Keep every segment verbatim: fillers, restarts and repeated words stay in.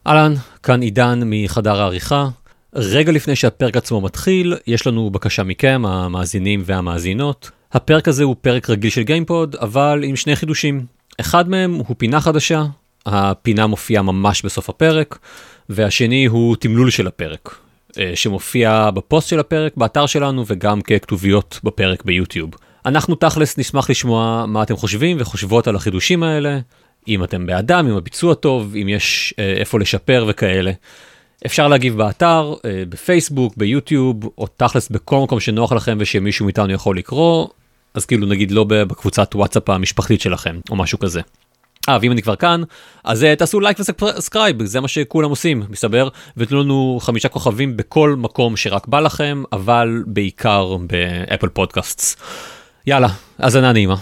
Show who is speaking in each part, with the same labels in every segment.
Speaker 1: אהלן, כאן עידן מחדר העריכה. רגע לפני שהפרק עצמו מתחיל, יש לנו בקשה מכם, המאזינים והמאזינות. הפרק הזה הוא פרק רגיל של גיימפוד, אבל עם שני חידושים. אחד מהם הוא פינה חדשה, הפינה מופיעה ממש בסוף הפרק, והשני הוא תמלול של הפרק, שמופיע בפוסט של הפרק, באתר שלנו, וגם ככתוביות בפרק ביוטיוב. אנחנו תכלס נשמח לשמוע מה אתם חושבים וחושבות על החידושים האלה, אם אתם באדם, אם הביצוע טוב, אם יש אה, איפה לשפר וכאלה. אפשר להגיב באתר, אה, בפייסבוק, ביוטיוב, או תכלס בכל מקום שנוח לכם ושמישהו מאיתנו יכול לקרוא, אז כאילו נגיד לא בקבוצת וואטסאפ המשפחתית שלכם, או משהו כזה. אה, ואם אני כבר כאן, אז uh, תעשו לייק וסקרייב, זה מה שכולם עושים, מסתבר, ותנו לנו חמישה כוכבים בכל מקום שרק בא לכם, אבל בעיקר באפל פודקאסטס. יאללה, האזנה נעימה.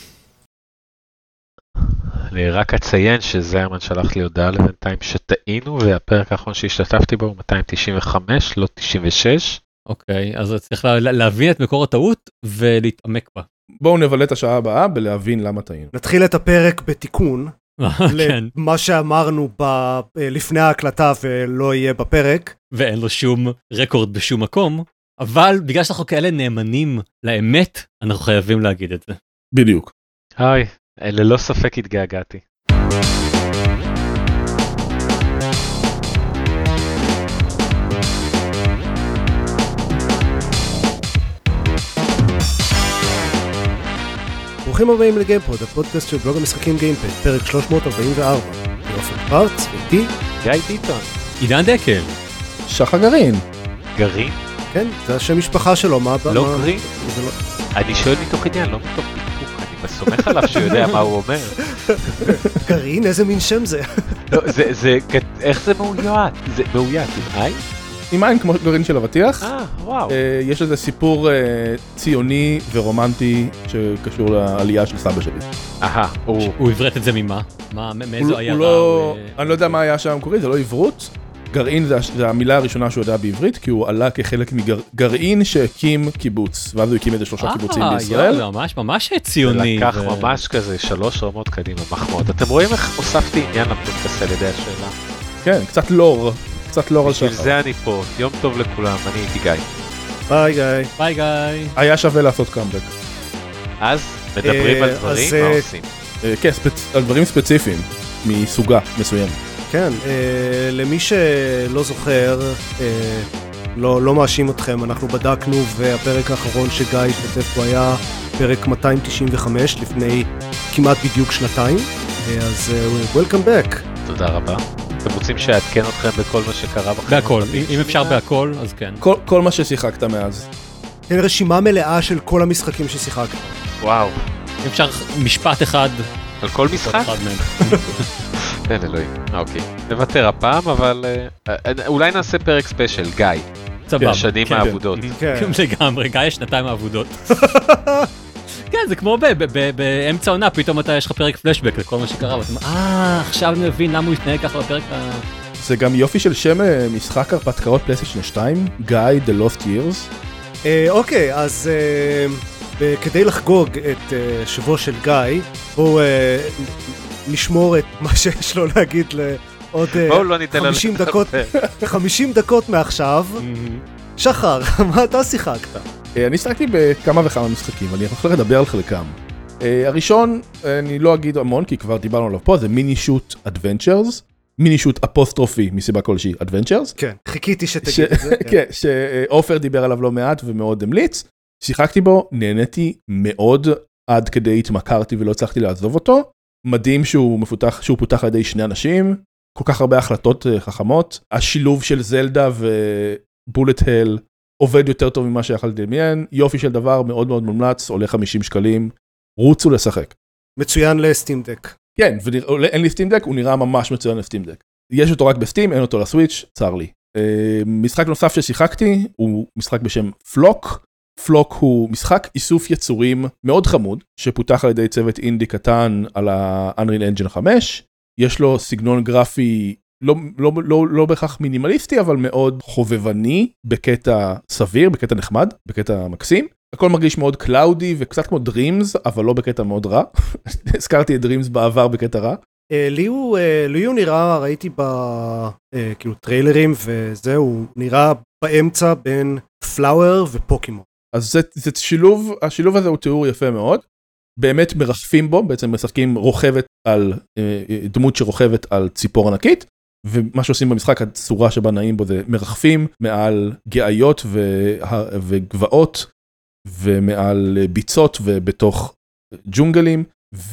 Speaker 2: אני רק אציין שזרמן שלח לי הודעה לבינתיים שטעינו, והפרק האחרון שהשתתפתי בו הוא מאתיים תשעים וחמש, לא תשעים ושש.
Speaker 1: אוקיי, אז צריך לה, להבין את מקור הטעות ולהתעמק בה.
Speaker 3: בואו נבלה את השעה הבאה בלהבין למה טעינו.
Speaker 4: נתחיל את הפרק בתיקון.
Speaker 1: כן.
Speaker 4: למה שאמרנו ב... לפני ההקלטה ולא יהיה בפרק.
Speaker 1: ואין לו שום רקורד בשום מקום, אבל בגלל שאנחנו כאלה נאמנים לאמת, אנחנו חייבים להגיד את זה.
Speaker 3: בדיוק.
Speaker 2: היי, ללא ספק התגעגעתי.
Speaker 4: ברוכים הבאים לגיימפוד, הפודקאסט של בלוג המשחקים גיימפד, פרק שלוש מאות ארבעים וארבע. יופי פרץ, ואיתי
Speaker 2: גיא דיטון.
Speaker 1: עידן דקל.
Speaker 3: שחר גרעין.
Speaker 2: גרעין?
Speaker 4: כן, זה השם משפחה שלו, מה...
Speaker 2: לא
Speaker 4: מה...
Speaker 2: גרעין?
Speaker 4: לא...
Speaker 2: אני שואל מתוך עניין, לא מתוך דיפוק, אני סומך עליו שהוא יודע מה הוא אומר.
Speaker 4: גרעין, איזה מין שם זה?
Speaker 2: לא, זה, זה, איך זה מאוית? זה מאוית, עם איי?
Speaker 3: עם עין כמו גרעין של אבטיח.
Speaker 2: אה, וואו.
Speaker 3: יש איזה סיפור ציוני ורומנטי שקשור לעלייה של סבא שלי.
Speaker 2: אהה, הוא...
Speaker 1: הוא עברת את זה ממה? מה, מאיזו עיירה?
Speaker 3: לא... אני לא יודע מה היה שם המקורי, זה לא עברות. גרעין זה, זה המילה הראשונה שהוא יודע בעברית, כי הוא עלה כחלק מגרעין שהקים קיבוץ, ואז הוא הקים איזה שלושה קיבוצים בישראל.
Speaker 1: יו, ממש, ממש ציוני.
Speaker 2: זה לקח ממש כזה שלוש רמות קדימה, מחמוד. אתם רואים איך הוספתי עניין לפודקאסט על ידי השאלה?
Speaker 3: כן, קצת לור. קצת לא על שחר.
Speaker 2: בשביל זה אני פה, יום טוב לכולם, אני הייתי גיא.
Speaker 4: ביי גיא.
Speaker 1: ביי גיא.
Speaker 3: היה שווה לעשות קאמבק.
Speaker 2: אז מדברים על דברים, מה עושים?
Speaker 3: כן, על דברים ספציפיים, מסוגה מסוימת.
Speaker 4: כן, למי שלא זוכר, לא מאשים אתכם, אנחנו בדקנו, והפרק האחרון שגיא השתתף בו היה פרק מאתיים תשעים וחמש, לפני כמעט בדיוק שנתיים, אז welcome back.
Speaker 2: תודה רבה. אתם רוצים שיעדכן אתכם בכל מה שקרה בכם?
Speaker 1: בהכל, אם אפשר בהכל, אז כן.
Speaker 3: כל, כל מה ששיחקת מאז.
Speaker 4: כן, רשימה מלאה של כל המשחקים ששיחקת.
Speaker 2: וואו.
Speaker 1: אם אפשר משפט אחד.
Speaker 2: על כל משחק? אין אלוהים, אוקיי. נוותר הפעם, אבל אולי נעשה פרק ספיישל, גיא.
Speaker 1: סבבה.
Speaker 2: שנים האבודות.
Speaker 4: כן.
Speaker 1: לגמרי, גיא יש שנתיים האבודות. כן, זה כמו באמצע עונה, פתאום אתה יש לך פרק פלשבק לכל מה שקרה, ואתה אומר, אה, עכשיו אני מבין למה הוא התנהג ככה בפרק ה...
Speaker 3: זה גם יופי של שם משחק הרפתקאות פלייסטיישן שתיים, Guy the Lost Years.
Speaker 4: אוקיי, אז כדי לחגוג את שבוע של גיא, בואו נשמור את מה שיש לו להגיד לעוד חמישים דקות, חמישים דקות מעכשיו. שחר, מה אתה שיחקת?
Speaker 3: אני שיחקתי בכמה וכמה משחקים, אבל אני יכול לדבר על חלקם. הראשון, אני לא אגיד המון, כי כבר דיברנו עליו פה, זה מיני שוט אדוונצ'רס, מיני שוט אפוסטרופי מסיבה כלשהי, אדוונצ'רס.
Speaker 4: כן, חיכיתי שתגיד את זה.
Speaker 3: כן, שאופר דיבר עליו לא מעט ומאוד המליץ. שיחקתי בו, נהניתי מאוד, עד כדי התמכרתי ולא הצלחתי לעזוב אותו. מדהים שהוא מפותח, שהוא פותח על ידי שני אנשים, כל כך הרבה החלטות חכמות. השילוב של זלדה ובולט הל, עובד יותר טוב ממה שיכולתי לדמיין, יופי של דבר, מאוד מאוד מומלץ, עולה חמישים שקלים, רוצו לשחק.
Speaker 4: מצוין לסטים דק.
Speaker 3: כן, ואין לי סטים דק, הוא נראה ממש מצוין לסטים דק. יש אותו רק בסטים, אין אותו לסוויץ', צר לי. משחק נוסף ששיחקתי, הוא משחק בשם פלוק. פלוק הוא משחק איסוף יצורים מאוד חמוד, שפותח על ידי צוות אינדי קטן על ה-Unreal Engine חמש. יש לו סגנון גרפי לא, לא, לא, לא בהכרח מינימליסטי, אבל מאוד חובבני, בקטע סביר, בקטע נחמד, בקטע מקסים. הכל מרגיש מאוד קלאודי וקצת כמו דרימס, אבל לא בקטע מאוד רע. הזכרתי את דרימס בעבר בקטע רע.
Speaker 4: לי הוא נראה, ראיתי כאילו טריילרים וזהו, נראה באמצע בין פלאואר ופוקימון.
Speaker 3: אז זה שילוב, השילוב הזה הוא תיאור יפה מאוד, באמת מרחפים בו, בעצם משחקים רוכבת על, דמות שרוכבת על ציפור ענקית, ומה שעושים במשחק, הצורה שבה נעים בו זה מרחפים מעל גאיות וגבעות, ומעל ביצות ובתוך ג'ונגלים,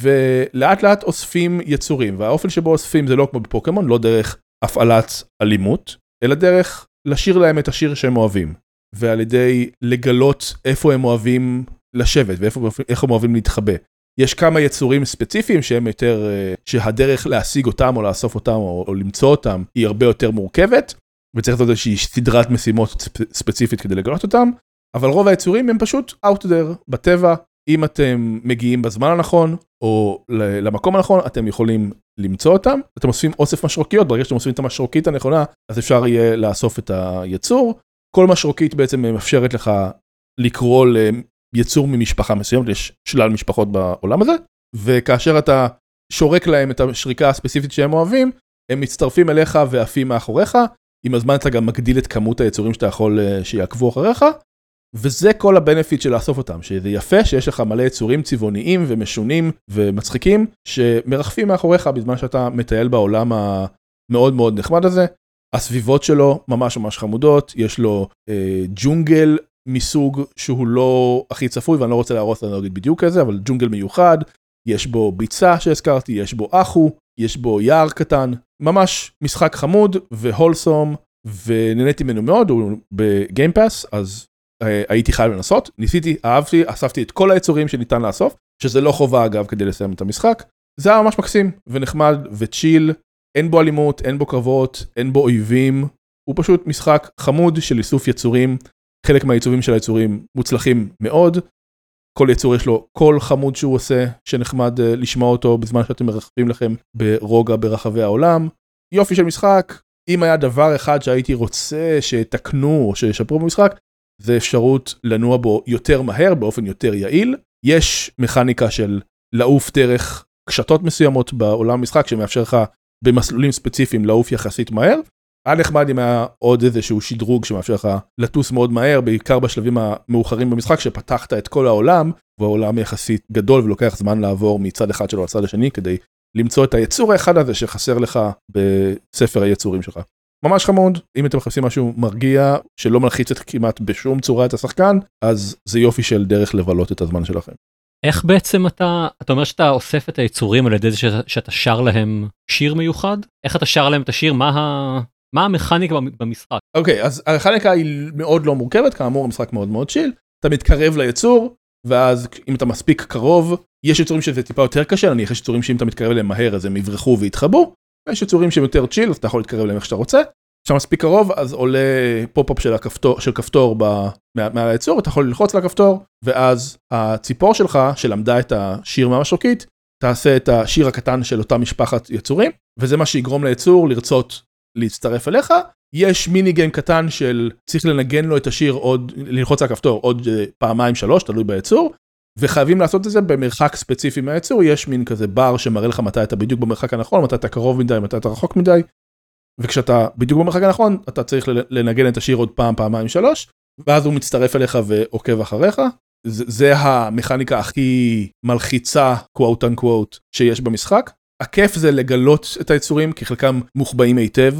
Speaker 3: ולאט לאט אוספים יצורים, והאופן שבו אוספים זה לא כמו בפוקמון, לא דרך הפעלת אלימות, אלא דרך לשיר להם את השיר שהם אוהבים, ועל ידי לגלות איפה הם אוהבים לשבת, ואיך הם אוהבים להתחבא. יש כמה יצורים ספציפיים שהם יותר, שהדרך להשיג אותם או לאסוף אותם או, או למצוא אותם היא הרבה יותר מורכבת, וצריך לעשות איזושהי סדרת משימות ספציפית כדי לגלות אותם, אבל רוב היצורים הם פשוט out there, בטבע. אם אתם מגיעים בזמן הנכון, או למקום הנכון, אתם יכולים למצוא אותם. אתם אוספים אוסף משרוקיות, ברגע שאתם אוספים את המשרוקית הנכונה, אז אפשר יהיה לאסוף את היצור. כל משרוקית בעצם מאפשרת לך לקרוא ליצור ממשפחה מסוימת, יש שלל משפחות בעולם הזה, וכאשר אתה שורק להם את השריקה הספציפית שהם אוהבים, הם מצטרפים אליך ועפים מאחוריך, עם הזמן אתה גם מגדיל את כמות היצורים שאתה יכול שיעקבו אחריך, וזה כל הבנפיט של לאסוף אותם, שזה יפה שיש לך מלא יצורים צבעוניים ומשונים ומצחיקים, שמרחפים מאחוריך בזמן שאתה מטייל בעולם המאוד מאוד נחמד הזה. הסביבות שלו ממש ממש חמודות, יש לו אה, ג'ונגל מסוג שהוא לא הכי צפוי, ואני לא רוצה להרוס לנו להגיד בדיוק כזה, אבל ג'ונגל מיוחד, יש בו ביצה שהזכרתי, יש בו אחו, יש בו יער קטן, ממש משחק חמוד והולסום, ונהניתי ממנו מאוד, הוא בגיימפאס, אז הייתי חייב לנסות, ניסיתי, אהבתי, אספתי את כל היצורים שניתן לאסוף, שזה לא חובה אגב כדי לסיים את המשחק, זה היה ממש מקסים ונחמד וצ'יל, אין בו אלימות, אין בו קרבות, אין בו אויבים, הוא פשוט משחק חמוד של איסוף יצורים, חלק מהיצורים של היצורים מוצלחים מאוד, כל יצור יש לו קול חמוד שהוא עושה, שנחמד לשמוע אותו בזמן שאתם מרחבים לכם ברוגע ברחבי העולם, יופי של משחק, אם היה דבר אחד שהייתי רוצה שתקנו או שישפרו במשחק, זה אפשרות לנוע בו יותר מהר, באופן יותר יעיל. יש מכניקה של לעוף דרך קשתות מסוימות בעולם המשחק, שמאפשר לך במסלולים ספציפיים לעוף יחסית מהר. היה נחמד אם היה עוד איזשהו שדרוג שמאפשר לך לטוס מאוד מהר, בעיקר בשלבים המאוחרים במשחק, שפתחת את כל העולם, והעולם יחסית גדול ולוקח זמן לעבור מצד אחד שלו לצד השני, כדי למצוא את היצור האחד הזה שחסר לך בספר היצורים שלך. ממש חמוד, אם אתם מחפשים משהו מרגיע, שלא מלחיץ את כמעט בשום צורה את השחקן, אז זה יופי של דרך לבלות את הזמן שלכם.
Speaker 1: איך בעצם אתה, אתה אומר שאתה אוסף את היצורים על ידי זה שאתה, שאתה שר להם שיר מיוחד? איך אתה שר להם את השיר? מה, ה, מה המכניקה במשחק?
Speaker 3: אוקיי, אז המכניקה היא מאוד לא מורכבת, כאמור המשחק מאוד מאוד שיל, אתה מתקרב ליצור, ואז אם אתה מספיק קרוב, יש יצורים שזה טיפה יותר קשה, אני יש יצורים שאם אתה מתקרב אליהם מהר, אז הם יברחו ויתחבו, ויש יצורים שהם יותר צ'יל, אז אתה יכול להתקרב אליהם איך שאתה רוצה. כשאתה מספיק קרוב, אז עולה פופ-אפ של הכפתור, של כפתור מעל היצור, אתה יכול ללחוץ על הכפתור, ואז הציפור שלך, שלמדה את השיר מהמשרוקית, תעשה את השיר הקטן של אותה משפחת יצורים, וזה מה שיגרום ליצור לרצות להצטרף אליך. יש מיני גיים קטן של צריך לנגן לו את השיר עוד, ללחוץ על הכפתור עוד פעמיים שלוש, תלוי ביצור, וחייבים לעשות את זה במרחק ספציפי מהיצור, יש מין כזה בר שמראה לך מתי אתה בדיוק במרחק הנכון, מתי אתה קרוב מדי, מתי אתה רחוק מדי, וכשאתה בדיוק במרחק הנכון, אתה צריך לנגן את השיר עוד פעם, פעמיים שלוש, ואז הוא מצטרף אליך ועוקב אחריך. זה, זה המכניקה הכי מלחיצה, quote unquote, שיש במשחק. הכיף זה לגלות את היצורים, כי חלקם מוחבאים היטב,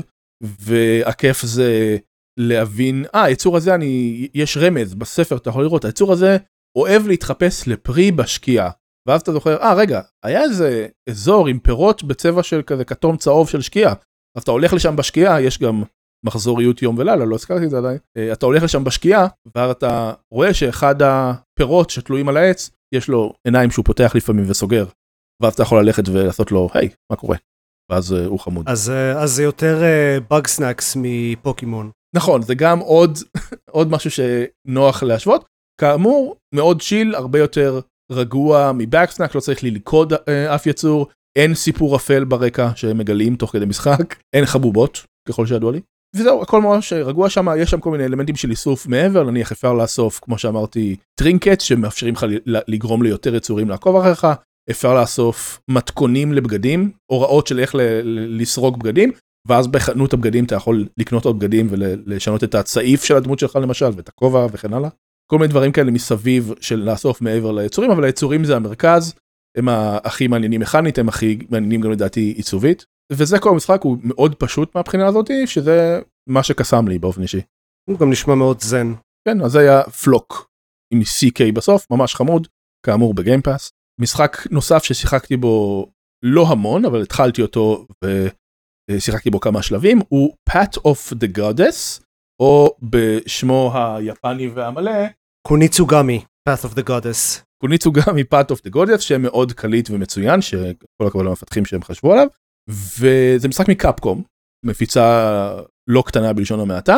Speaker 3: והכיף זה להבין, אה, היצור הזה, אני, יש רמז בספר, אתה יכול לראות, היצור הזה אוהב להתחפש לפרי בשקיעה, ואז אתה זוכר, אה, רגע, היה איזה אזור עם פירות בצבע של כזה כתום צהוב של שקיעה, אז אתה הולך לשם בשקיעה, יש גם מחזוריות יום ולילה, לא הזכרתי את זה עדיין, אתה הולך לשם בשקיעה, ואז אתה רואה שאחד הפירות שתלויים על העץ, יש לו עיניים שהוא פותח לפעמים וסוגר, ואז אתה יכול ללכת ולעשות לו, היי, מה קורה? ואז הוא חמוד.
Speaker 4: אז, אז זה יותר בג סנאקס מפוקימון.
Speaker 3: נכון, זה גם עוד, עוד משהו שנוח להשוות. כאמור, מאוד שיל, הרבה יותר רגוע מבג סנאק, לא צריך ללכוד אף יצור, אין סיפור אפל ברקע שהם מגלים תוך כדי משחק, אין חבובות, ככל שידוע לי. וזהו, הכל ממש רגוע שם, יש שם כל מיני אלמנטים של איסוף מעבר, נניח אפשר לאסוף, כמו שאמרתי, טרינקט, שמאפשרים לך לגרום ליותר יצורים לעקוב אחריך, אפשר לאסוף מתכונים לבגדים, הוראות של איך לסרוג בגדים, ואז בחנות הבגדים אתה יכול לקנות עוד בגדים ולשנות את הצעיף של הדמות שלך למשל, ואת הכובע וכן הלאה. כל מיני דברים כאלה מסביב של לאסוף מעבר ליצורים, אבל היצורים זה המרכז, הם הכי מעניינים מכנית, הם הכי מעניינים גם לדעתי עיצובית, וזה כל המשחק הוא מאוד פשוט מהבחינה הזאת, שזה מה שקסם לי באופן אישי.
Speaker 4: הוא גם נשמע מאוד זן.
Speaker 3: כן, אז זה היה פלוק, עם סי קיי בסוף, ממש חמוד, כאמור בגיימפאס. משחק נוסף ששיחקתי בו לא המון, אבל התחלתי אותו ושיחקתי בו כמה שלבים, הוא Path of the Goddess, או בשמו היפני והמלא,
Speaker 4: קוניצוגמי, Path of the Goddess.
Speaker 3: קוניצוגמי, Path of the Goddess, שהם קליט ומצוין, שכל הכבוד למפתחים שהם חשבו עליו, וזה משחק מקפקום, מפיצה לא קטנה בלשון המעטה,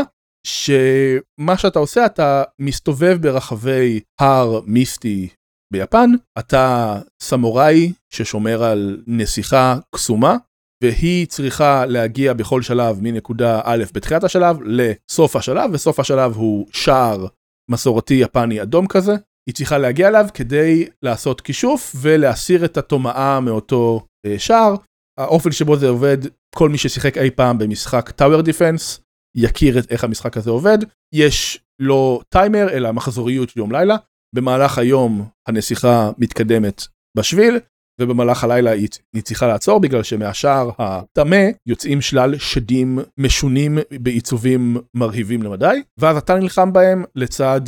Speaker 3: שמה שאתה עושה, אתה מסתובב ברחבי הר מיסטי ביפן, אתה סמוראי ששומר על נסיכה קסומה, והיא צריכה להגיע בכל שלב מנקודה א' בתחילת השלב לסוף השלב, וסוף השלב הוא שער מסורתי יפני אדום כזה, היא צריכה להגיע אליו כדי לעשות כישוף ולהסיר את התומעה מאותו שער. האופן שבו זה עובד, כל מי ששיחק אי פעם במשחק טאוור דיפנס, יכיר את איך המשחק הזה עובד. יש לא טיימר, אלא מחזוריות של יום לילה. במהלך היום הנסיכה מתקדמת בשביל, ובמהלך הלילה היא, היא צריכה לעצור, בגלל שמהשער הטמא יוצאים שלל שדים משונים בעיצובים מרהיבים למדי, ואז אתה נלחם בהם לצד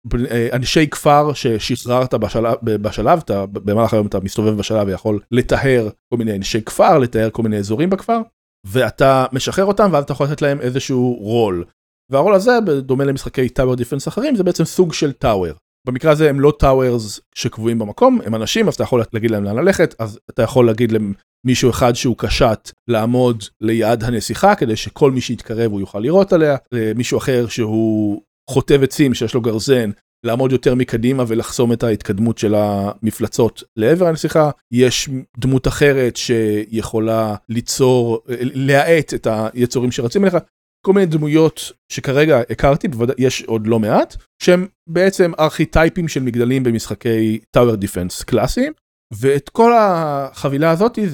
Speaker 3: אנשי כפר ששחררת בשלב, בשלב אתה, במהלך היום אתה מסתובב בשלב ויכול לתאר כל מיני אנשי כפר, לתאר כל מיני אזורים בכפר, ואתה משחרר אותם ואז אתה יכול לתת להם איזשהו רול. והרול הזה, בדומה למשחקי טאוור דיפנס אחרים, זה בעצם סוג של טאוור. במקרה הזה הם לא טאוורס שקבועים במקום, הם אנשים, אז אתה יכול להגיד להם לאן ללכת, אז אתה יכול להגיד למישהו אחד שהוא קשת לעמוד ליד הנסיכה, כדי שכל מי שיתקרב הוא יוכל לראות עליה, למישהו אחר שהוא חוטב עצים שיש לו גרזן, לעמוד יותר מקדימה ולחסום את ההתקדמות של המפלצות לעבר הנסיכה. יש דמות אחרת שיכולה ליצור, להאט את היצורים שרצים אליך, כל מיני דמויות שכרגע הכרתי, יש עוד לא מעט, שהם בעצם ארכיטייפים של מגדלים במשחקי טאוור דיפנס קלאסיים, ואת כל החבילה הזאת זה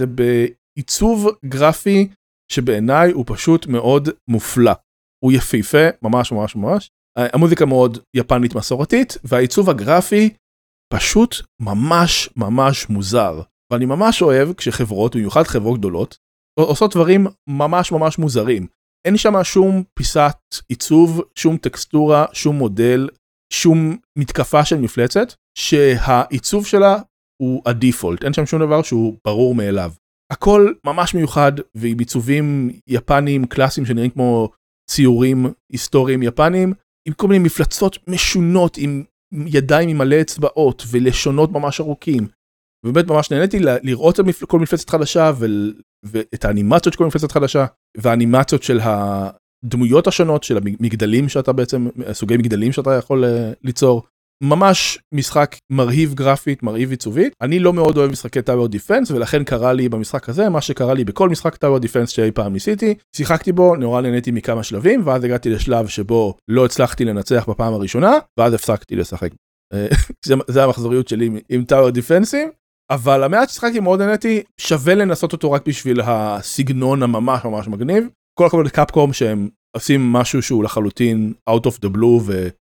Speaker 3: בעיצוב גרפי שבעיניי הוא פשוט מאוד מופלא. הוא יפהפה, ממש ממש ממש. המוזיקה מאוד יפנית מסורתית, והעיצוב הגרפי פשוט ממש ממש מוזר. ואני ממש אוהב כשחברות, במיוחד חברות גדולות, עושות דברים ממש ממש מוזרים. אין שם שום פיסת עיצוב, שום טקסטורה, שום מודל, שום מתקפה של מפלצת, שהעיצוב שלה הוא הדיפולט. אין שם שום דבר שהוא ברור מאליו. הכל ממש מיוחד, ועם עיצובים יפניים קלאסיים שנראים כמו ציורים היסטוריים יפניים, עם כל מיני מפלצות משונות, עם ידיים עם מלא אצבעות, ולשונות ממש ארוכים. ובאמת ממש נהניתי לראות כל מפלצת חדשה, ואת האנימציות של כל מפלצת חדשה, והאנימציות של הדמויות השונות, של המגדלים שאתה בעצם, סוגי מגדלים שאתה יכול ליצור. ממש משחק מרהיב גרפית, מרהיב עיצובית. אני לא מאוד אוהב משחקי טאוור דיפנס, ולכן קרה לי במשחק הזה, מה שקרה לי בכל משחק טאוור דיפנס שאי פעם ניסיתי. שיחקתי בו, נורא נהניתי מכמה שלבים, ואז הגעתי לשלב שבו לא הצלחתי לנצח בפעם הראשונה, ואז הפסקתי לשחק. זה המחזוריות שלי עם טאוור דיפנסים, אבל המעט ששחקתי מאוד נהניתי, שווה לנסות אותו רק בשביל הסגנון הממש ממש מגניב. כל הכבוד לקפקום שהם עושים משהו שהוא לחלוטין out of the blue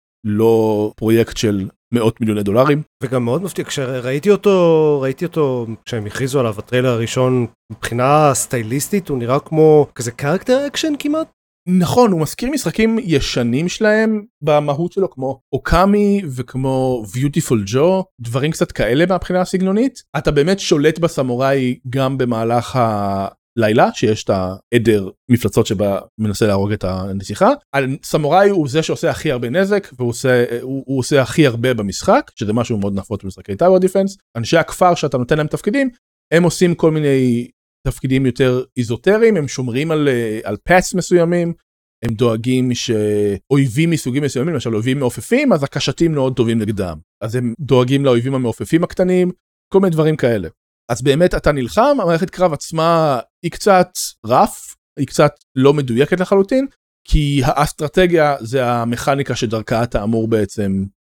Speaker 3: ולא פרויקט של מאות מיליוני דולרים.
Speaker 4: וגם מאוד מפתיע, כשראיתי אותו, ראיתי אותו, כשהם הכריזו עליו, הטריילר הראשון, מבחינה סטייליסטית, הוא נראה כמו כזה קרקטר אקשן כמעט.
Speaker 3: נכון, הוא מזכיר משחקים ישנים שלהם במהות שלו, כמו אוקאמי וכמו ביוטיפול ג'ו, דברים קצת כאלה מהבחינה הסגנונית. אתה באמת שולט בסמוראי גם במהלך הלילה, שיש את העדר מפלצות שבה מנסה להרוג את הנסיכה. הסמוראי הוא זה שעושה הכי הרבה נזק, והוא עושה, הוא, הוא עושה הכי הרבה במשחק, שזה משהו מאוד נפוץ במשחקי טאוור דיפנס. אנשי הכפר שאתה נותן להם תפקידים, הם עושים כל מיני תפקידים יותר איזוטריים, הם שומרים על, על פאץ מסוימים, הם דואגים שאויבים מסוגים מסוימים, למשל אויבים מעופפים, אז הקשתים מאוד טובים נגדם. אז הם דואגים לאויבים המעופפים הקטנים, כל מיני דברים כאלה. אז באמת אתה נלחם, המערכת קרב עצמה היא קצת רף, היא קצת לא מדויקת לחלוטין, כי האסטרטגיה זה המכניקה שדרכה אתה אמור בעצם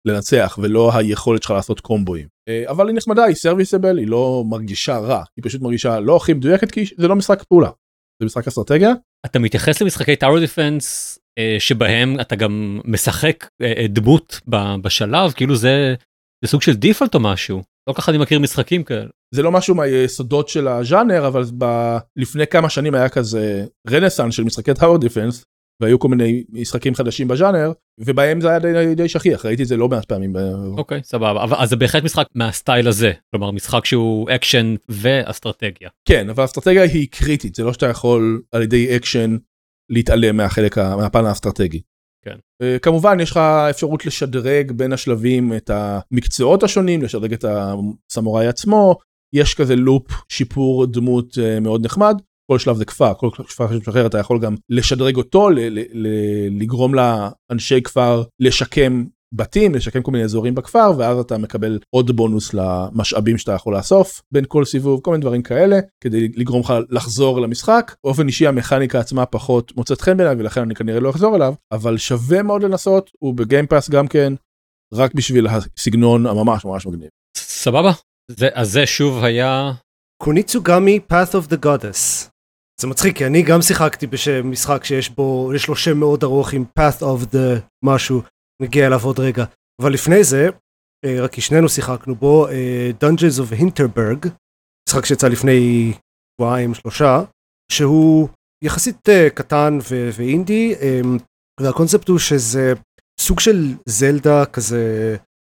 Speaker 3: לנצח, ולא היכולת שלך לעשות קומבואים. אבל היא נחמדה, היא סרוויסבל, היא לא מרגישה רע, היא פשוט מרגישה לא הכי מדויקת, כי זה לא משחק פעולה, זה משחק אסטרטגיה.
Speaker 1: אתה מתייחס למשחקי טאוור דיפנס, שבהם אתה גם משחק דמות בשלב, כאילו זה, זה סוג של דיפולט או משהו, לא ככה אני מכיר משחקים כאלה. זה
Speaker 3: לא משהו מהיסודות של הז'אנר, אבל ב... לפני כמה שנים היה כזה רנסנס של משחקי טאוור דיפנס, והיו כל מיני משחקים חדשים בז'אנר, ובהם זה היה די, די שכיח, ראיתי את זה לא מעט פעמים.
Speaker 1: אוקיי, okay, סבבה, אבל אז זה בהחלט משחק מהסטייל הזה, כלומר משחק שהוא אקשן ואסטרטגיה.
Speaker 3: כן, אבל האסטרטגיה היא קריטית, זה לא שאתה יכול על ידי אקשן להתעלם מהחלק, מהפן האסטרטגי.
Speaker 1: כן.
Speaker 3: כמובן יש לך אפשרות לשדרג בין השלבים את המקצועות השונים, לשדרג את הסמוראי עצמו, יש כזה לופ שיפור דמות מאוד נחמד, כל שלב זה כפר, כל כפר שמשחרר אתה יכול גם לשדרג אותו, ל- ל- ל- לגרום לאנשי כפר לשקם בתים, לשקם כל מיני אזורים בכפר, ואז אתה מקבל עוד בונוס למשאבים שאתה יכול לאסוף בין כל סיבוב, כל מיני דברים כאלה, כדי לגרום לך לחזור למשחק. באופן אישי המכניקה עצמה פחות מוצאת חן בעיניי, ולכן אני כנראה לא אחזור אליו, אבל שווה מאוד לנסות, הוא בגיימפאס גם כן, רק בשביל הסגנון הממש ממש מגניב.
Speaker 1: סבבה, זה, אז זה שוב היה...
Speaker 4: קוניצוגמי Path of the Goddess. זה מצחיק, כי אני גם שיחקתי במשחק שיש בו, יש לו שם מאוד ארוך עם Path of the משהו, נגיע אליו עוד רגע. אבל לפני זה, רק כי שנינו שיחקנו בו, Dungeons of Hinterberg, משחק שיצא לפני שבועיים, שלושה, שהוא יחסית קטן ו- ואינדי, והקונספט הוא שזה סוג של זלדה כזה,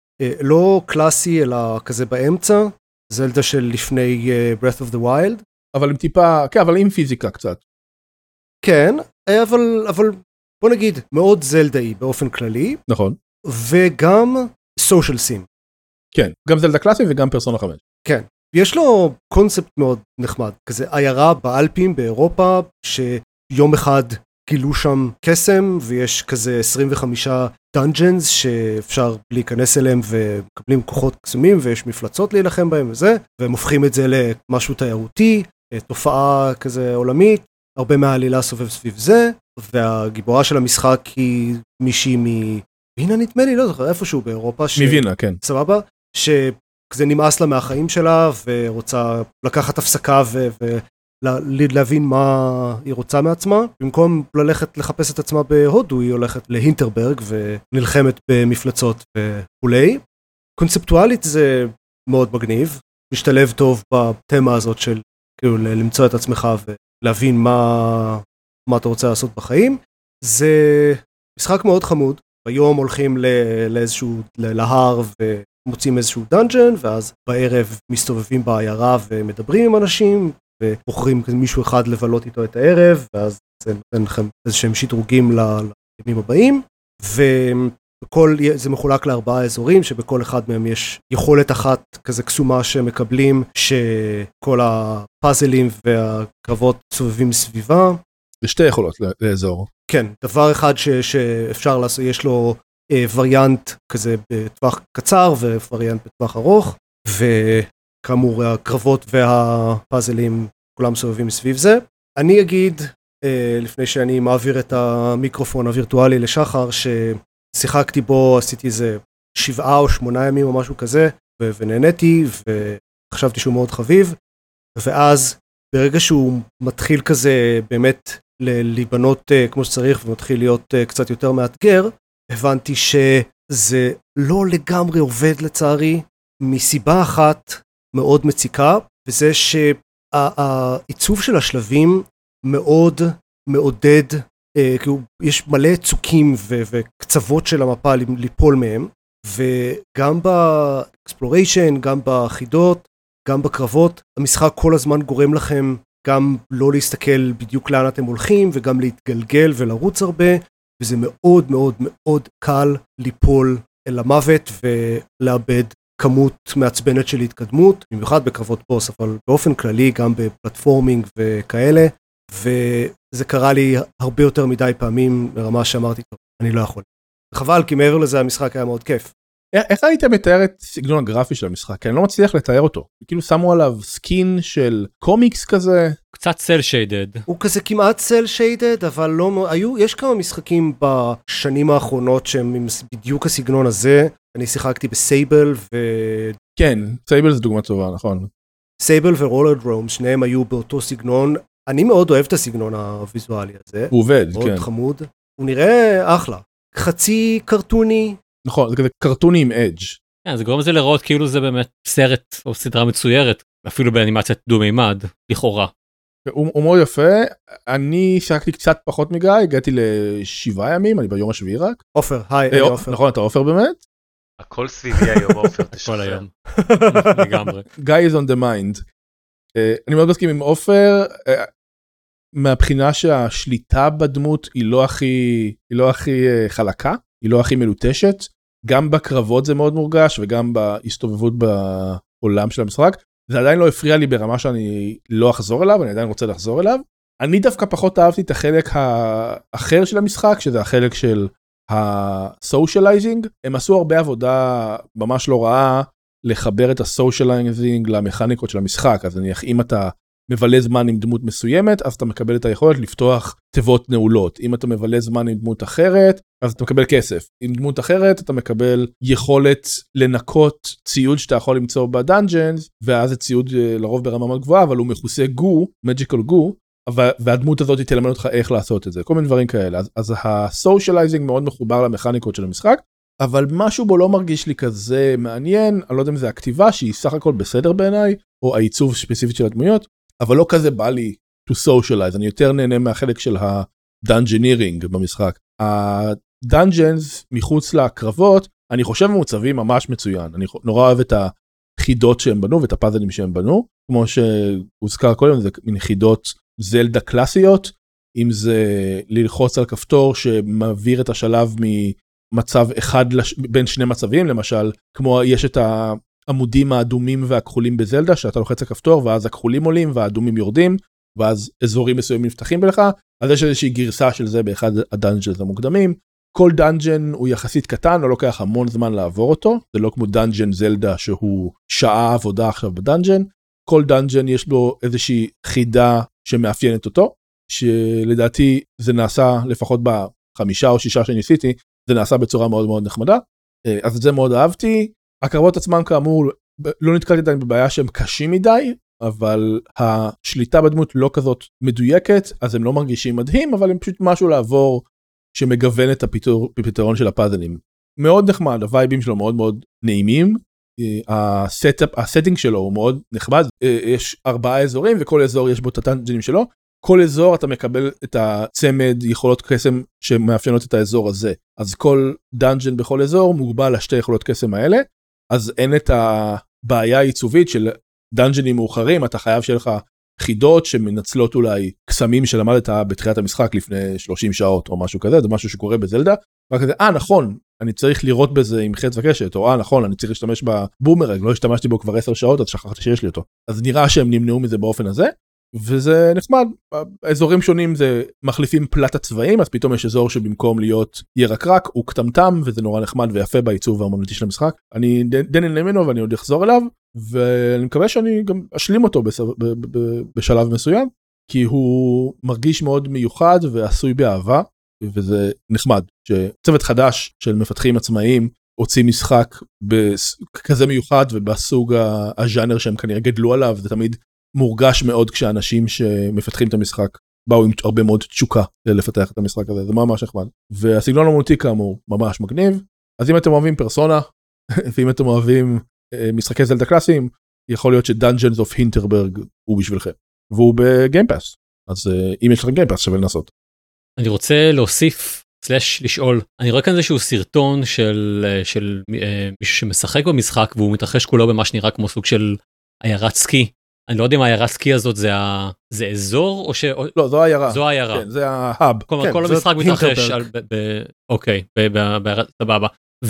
Speaker 4: לא קלאסי, אלא כזה באמצע, זלדה של לפני Breath of the Wild,
Speaker 3: אבל עם טיפה, כן, אבל עם פיזיקה קצת.
Speaker 4: כן, אבל, אבל בוא נגיד, מאוד זלדאי באופן כללי.
Speaker 3: נכון.
Speaker 4: וגם סושיאל סים.
Speaker 3: כן, גם זלדה קלאסי וגם פרסונה חמש.
Speaker 4: כן, יש לו קונספט מאוד נחמד, כזה עיירה באלפים באירופה, שיום אחד גילו שם קסם, ויש כזה עשרים וחמישה דאנג'נס שאפשר להיכנס אליהם ומקבלים כוחות קסומים, ויש מפלצות להילחם בהם וזה, והם הופכים את זה למשהו תיירותי, תופעה כזה עולמית, הרבה מהעלילה סובב סביב זה, והגיבורה של המשחק היא מישהי מווינה נדמה לי, לא זוכר, איפשהו באירופה. ש...
Speaker 3: מווינה, כן.
Speaker 4: סבבה? שכזה נמאס לה מהחיים שלה, ורוצה לקחת הפסקה ו... ולהבין מה היא רוצה מעצמה. במקום ללכת לחפש את עצמה בהודו, היא הולכת להינטרברג ונלחמת במפלצות וכולי. קונספטואלית זה מאוד מגניב, משתלב טוב בתמה הזאת של כאילו למצוא את עצמך ולהבין מה, מה אתה רוצה לעשות בחיים. זה משחק מאוד חמוד, ביום הולכים לאיזשהו, להר ומוצאים איזשהו דאנג'ן, ואז בערב מסתובבים בעיירה ומדברים עם אנשים, ובוחרים מישהו אחד לבלות איתו את הערב, ואז זה נותן לכם איזשהם שדרוגים לימים הבאים, וכל, זה מחולק לארבעה אזורים, שבכל אחד מהם יש יכולת אחת כזה קסומה שמקבלים, שכל הפאזלים והקרבות סובבים סביבה.
Speaker 3: זה שתי יכולות לאזור.
Speaker 4: כן, דבר אחד ש, שאפשר לעשות, יש לו אה, וריאנט כזה בטווח קצר, ווריאנט בטווח ארוך, וכאמור הקרבות והפאזלים כולם סובבים סביב זה. אני אגיד, אה, לפני שאני מעביר את המיקרופון הווירטואלי לשחר, ששיחקתי בו, עשיתי איזה שבעה או שמונה ימים או משהו כזה, ו- ונהניתי, וחשבתי שהוא מאוד חביב, ואז ברגע שהוא מתחיל כזה באמת להיבנות uh, כמו שצריך ומתחיל להיות uh, קצת יותר מאתגר, הבנתי שזה לא לגמרי עובד לצערי, מסיבה אחת מאוד מציקה, וזה שהעיצוב של השלבים מאוד מעודד, uh, כאילו יש מלא צוקים ו- וקצוות של המפה ליפול מהם, וגם באקספלוריישן, גם בחידות, גם בקרבות, המשחק כל הזמן גורם לכם גם לא להסתכל בדיוק לאן אתם הולכים, וגם להתגלגל ולרוץ הרבה, וזה מאוד מאוד מאוד קל ליפול אל המוות, ולאבד כמות מעצבנת של התקדמות, במיוחד בקרבות בוס, אבל באופן כללי גם בפלטפורמינג וכאלה, וזה קרה לי הרבה יותר מדי פעמים, ברמה שאמרתי, טוב, אני לא יכול. חבל, כי מעבר לזה המשחק היה מאוד כיף.
Speaker 3: איך היית מתאר את סגנון הגרפי של המשחק? כי אני לא מצליח לתאר אותו. כאילו שמו עליו סקין של קומיקס כזה.
Speaker 1: קצת סל שיידד.
Speaker 4: הוא כזה כמעט סל שיידד, אבל לא, היו, יש כמה משחקים בשנים האחרונות שהם עם בדיוק הסגנון הזה. אני שיחקתי בסייבל ו...
Speaker 3: כן, סייבל זה דוגמה טובה, נכון.
Speaker 4: סייבל ורולרדרום, שניהם היו באותו סגנון. אני מאוד אוהב את הסגנון הוויזואלי הזה.
Speaker 3: הוא עובד,
Speaker 4: מאוד
Speaker 3: כן.
Speaker 4: מאוד חמוד. הוא נראה אחלה. חצי קרטוני.
Speaker 3: נכון, זה כזה קרטוני עם אדג'.
Speaker 1: כן, זה גורם לזה לראות כאילו זה באמת סרט או סדרה מצוירת, אפילו באנימציית דו-מימד, לכאורה.
Speaker 3: הוא, הוא מאוד יפה, אני שיחקתי קצת פחות מגיא, הגעתי לשבעה ימים, אני ביום השביעי רק.
Speaker 4: אופר, היי,
Speaker 3: אה,
Speaker 4: אני אופר.
Speaker 3: נכון, אתה אופר באמת?
Speaker 2: הכל סביבי היום עופר,
Speaker 1: כל
Speaker 2: תשחרר.
Speaker 1: היום. לגמרי.
Speaker 3: Guy is on the mind. Uh, אני מאוד מסכים עם אופר, uh, מהבחינה שהשליטה בדמות היא לא הכי, היא לא הכי uh, חלקה, היא לא הכי מלוטשת, גם בקרבות זה מאוד מורגש, וגם בהסתובבות בעולם של המשחק, זה עדיין לא הפריע לי ברמה שאני לא אחזור אליו, אני עדיין רוצה לחזור אליו. אני דווקא פחות אהבתי את החלק האחר של המשחק, שזה החלק של הסושיאלייזינג. הם עשו הרבה עבודה ממש לא רעה, לחבר את הסושיאלייזינג למכניקות של המשחק. אז נניח, אם אתה מבלה זמן עם דמות מסוימת, אז אתה מקבל את היכולת לפתוח תיבות נעולות. אם אתה מבלה זמן עם דמות אחרת, אז אתה מקבל כסף. עם דמות אחרת, אתה מקבל יכולת לנקות ציוד שאתה יכול למצוא בדאנג'נס, ואז זה ציוד לרוב ברמה מאוד גבוהה, אבל הוא מכוסה גו, מג'יקל גו, והדמות הזאת תלמד אותך איך לעשות את זה. כל מיני דברים כאלה. אז, אז הסושיאלייזינג מאוד מחובר למכניקות של המשחק, אבל משהו בו לא מרגיש לי כזה מעניין, אני לא יודע אם זה הכתיבה שהיא סך הכל בסדר בעיניי, או העיצוב ספציפית של הדמויות, אבל לא כזה בא לי to socialize, אני יותר נהנה מהחלק של הדאנג'נירינג במשחק. הדאנג'נס מחוץ לקרבות, אני חושב מוצבים ממש מצוין, אני נורא אוהב את החידות שהם בנו ואת הפאזלים שהם בנו, כמו שהוזכר קודם, זה מין חידות זלדה קלאסיות, אם זה ללחוץ על כפתור שמעביר את השלב ממצב אחד לש... בין שני מצבים, למשל, כמו יש את ה... עמודים האדומים והכחולים בזלדה, שאתה לוחץ הכפתור, ואז הכחולים עולים, והאדומים יורדים, ואז אזורים מסוימים נפתחים בלך, אז יש איזושהי גרסה של זה באחד הדאנג'נס המוקדמים. כל דאנג'ן הוא יחסית קטן, לא לוקח המון זמן לעבור אותו, זה לא כמו דאנג'ן זלדה, שהוא שעה עבודה עכשיו בדאנג'ן, כל דאנג'ן יש בו איזושהי חידה שמאפיינת אותו, שלדעתי זה נעשה לפחות בחמישה או שישה שניסיתי, זה נעשה בצורה מאוד מאוד נחמדה, אז את זה מאוד אהבתי. הקרבות עצמם כאמור, לא נתקלתי עדיין בבעיה שהם קשים מדי, אבל השליטה בדמות לא כזאת מדויקת, אז הם לא מרגישים מדהים, אבל הם פשוט משהו לעבור שמגוון את הפתרון, הפתרון של הפאזלים. מאוד נחמד, הווייבים שלו מאוד מאוד נעימים, הסטאפ, הסטינג שלו הוא מאוד נחמד, יש ארבעה אזורים וכל אזור יש בו את הטאנג'נים שלו, כל אזור אתה מקבל את הצמד יכולות קסם שמאפיינות את האזור הזה, אז כל דאנג'ן בכל אזור מוגבל לשתי יכולות קסם האלה, אז אין את הבעיה העיצובית של דאנג'נים מאוחרים, אתה חייב שיהיה לך חידות שמנצלות אולי קסמים שלמדת בתחילת המשחק לפני שלושים שעות או משהו כזה, זה משהו שקורה בזלדה, וכזה, אה נכון, אני צריך לראות בזה עם חץ וקשת, או אה נכון, אני צריך להשתמש בבומרנג, לא השתמשתי בו כבר עשר שעות, אז שכחתי שיש לי אותו. אז נראה שהם נמנעו מזה באופן הזה, וזה נחמד, האזורים שונים זה מחליפים פלט הצבעים, אז פתאום יש אזור שבמקום להיות ירקרק, הוא קטמטם, וזה נורא נחמד ויפה בעיצוב האמנותי של המשחק. אני די נהנה ממנו ואני עוד אחזור אליו, ואני מקווה שאני גם אשלים אותו בשלב מסוים, כי הוא מרגיש מאוד מיוחד ועשוי באהבה, וזה נחמד, שצוות חדש של מפתחים עצמאיים, הוציא משחק כזה מיוחד, ובסוג הז'אנר שהם כנראה גדלו עליו, זה תמיד מורגש מאוד כשאנשים שמפתחים את המשחק באו עם הרבה מאוד תשוקה לפתח את המשחק הזה, זה ממש נחמד. והסגנון האמנותי כאמור ממש מגניב, אז אם אתם אוהבים פרסונה, ואם אתם אוהבים משחקי זלדה קלאסיים, יכול להיות שדאנג'נס אוף הינטרברג הוא בשבילכם, והוא בגיימפאס, אז אם יש לכם גיימפאס שווה לנסות.
Speaker 1: אני רוצה להוסיף, סלש לשאול, אני רואה כאן איזשהו סרטון של, של מישהו שמשחק במשחק, והוא מתרחש כולו במה שנראה כמו סוג של עיירת סקי. אני לא יודע אם העיירת סקי הזאת זה, ה... זה אזור או ש...
Speaker 3: לא, זו העיירה.
Speaker 1: זו העיירה.
Speaker 3: כן, זה ההאב.
Speaker 1: כלומר,
Speaker 3: כן,
Speaker 1: כל המשחק מתרחש על... ב... ב... אוקיי, בעיירת, סבבה.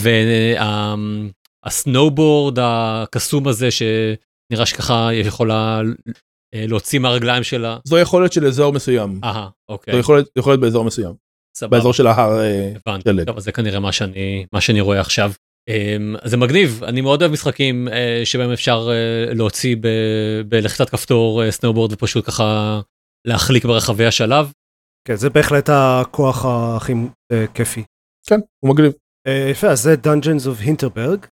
Speaker 1: והסנובורד הקסום הזה שנראה שככה יכולה להוציא מהרגליים שלה.
Speaker 3: זו יכולת של אזור מסוים.
Speaker 1: אהה, אוקיי.
Speaker 3: זו יכולת, יכולת באזור מסוים.
Speaker 1: סבבה.
Speaker 3: באזור של ההר
Speaker 1: שלג. טוב, אז זה כנראה מה שאני, מה שאני רואה עכשיו. אז זה מגניב, אני מאוד אוהב משחקים שבהם אפשר להוציא בלחיצת כפתור סנובורד ופשוט ככה להחליק ברחבי השלב.
Speaker 4: כן, זה בהחלט הכוח הכי כיפי.
Speaker 3: כן, הוא מגניב.
Speaker 4: יפה, אז זה Dungeons of Hinterberg.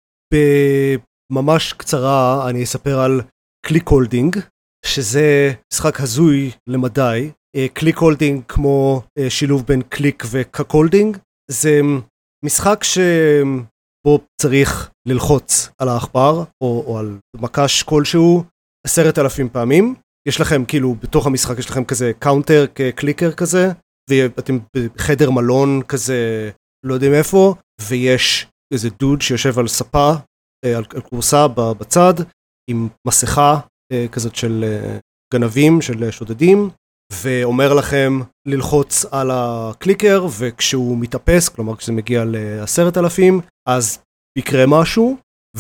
Speaker 4: בממש קצרה אני אספר על קליק הולדינג, שזה משחק הזוי למדי. קליק הולדינג כמו שילוב בין קליק וקק-הולדינג, זה משחק שבו צריך ללחוץ על העכבר או, או על מקש כלשהו עשרת אלפים פעמים. יש לכם כאילו בתוך המשחק יש לכם כזה קאונטר קליקר כזה, ואתם בחדר מלון כזה לא יודעים איפה, ויש איזה דוד שיושב על ספה, על קורסה בצד, עם מסכה כזאת של גנבים, של שודדים, ואומר לכם ללחוץ על הקליקר, וכשהוא מתאפס, כלומר כשזה מגיע לעשרת אלפים, אז יקרה משהו,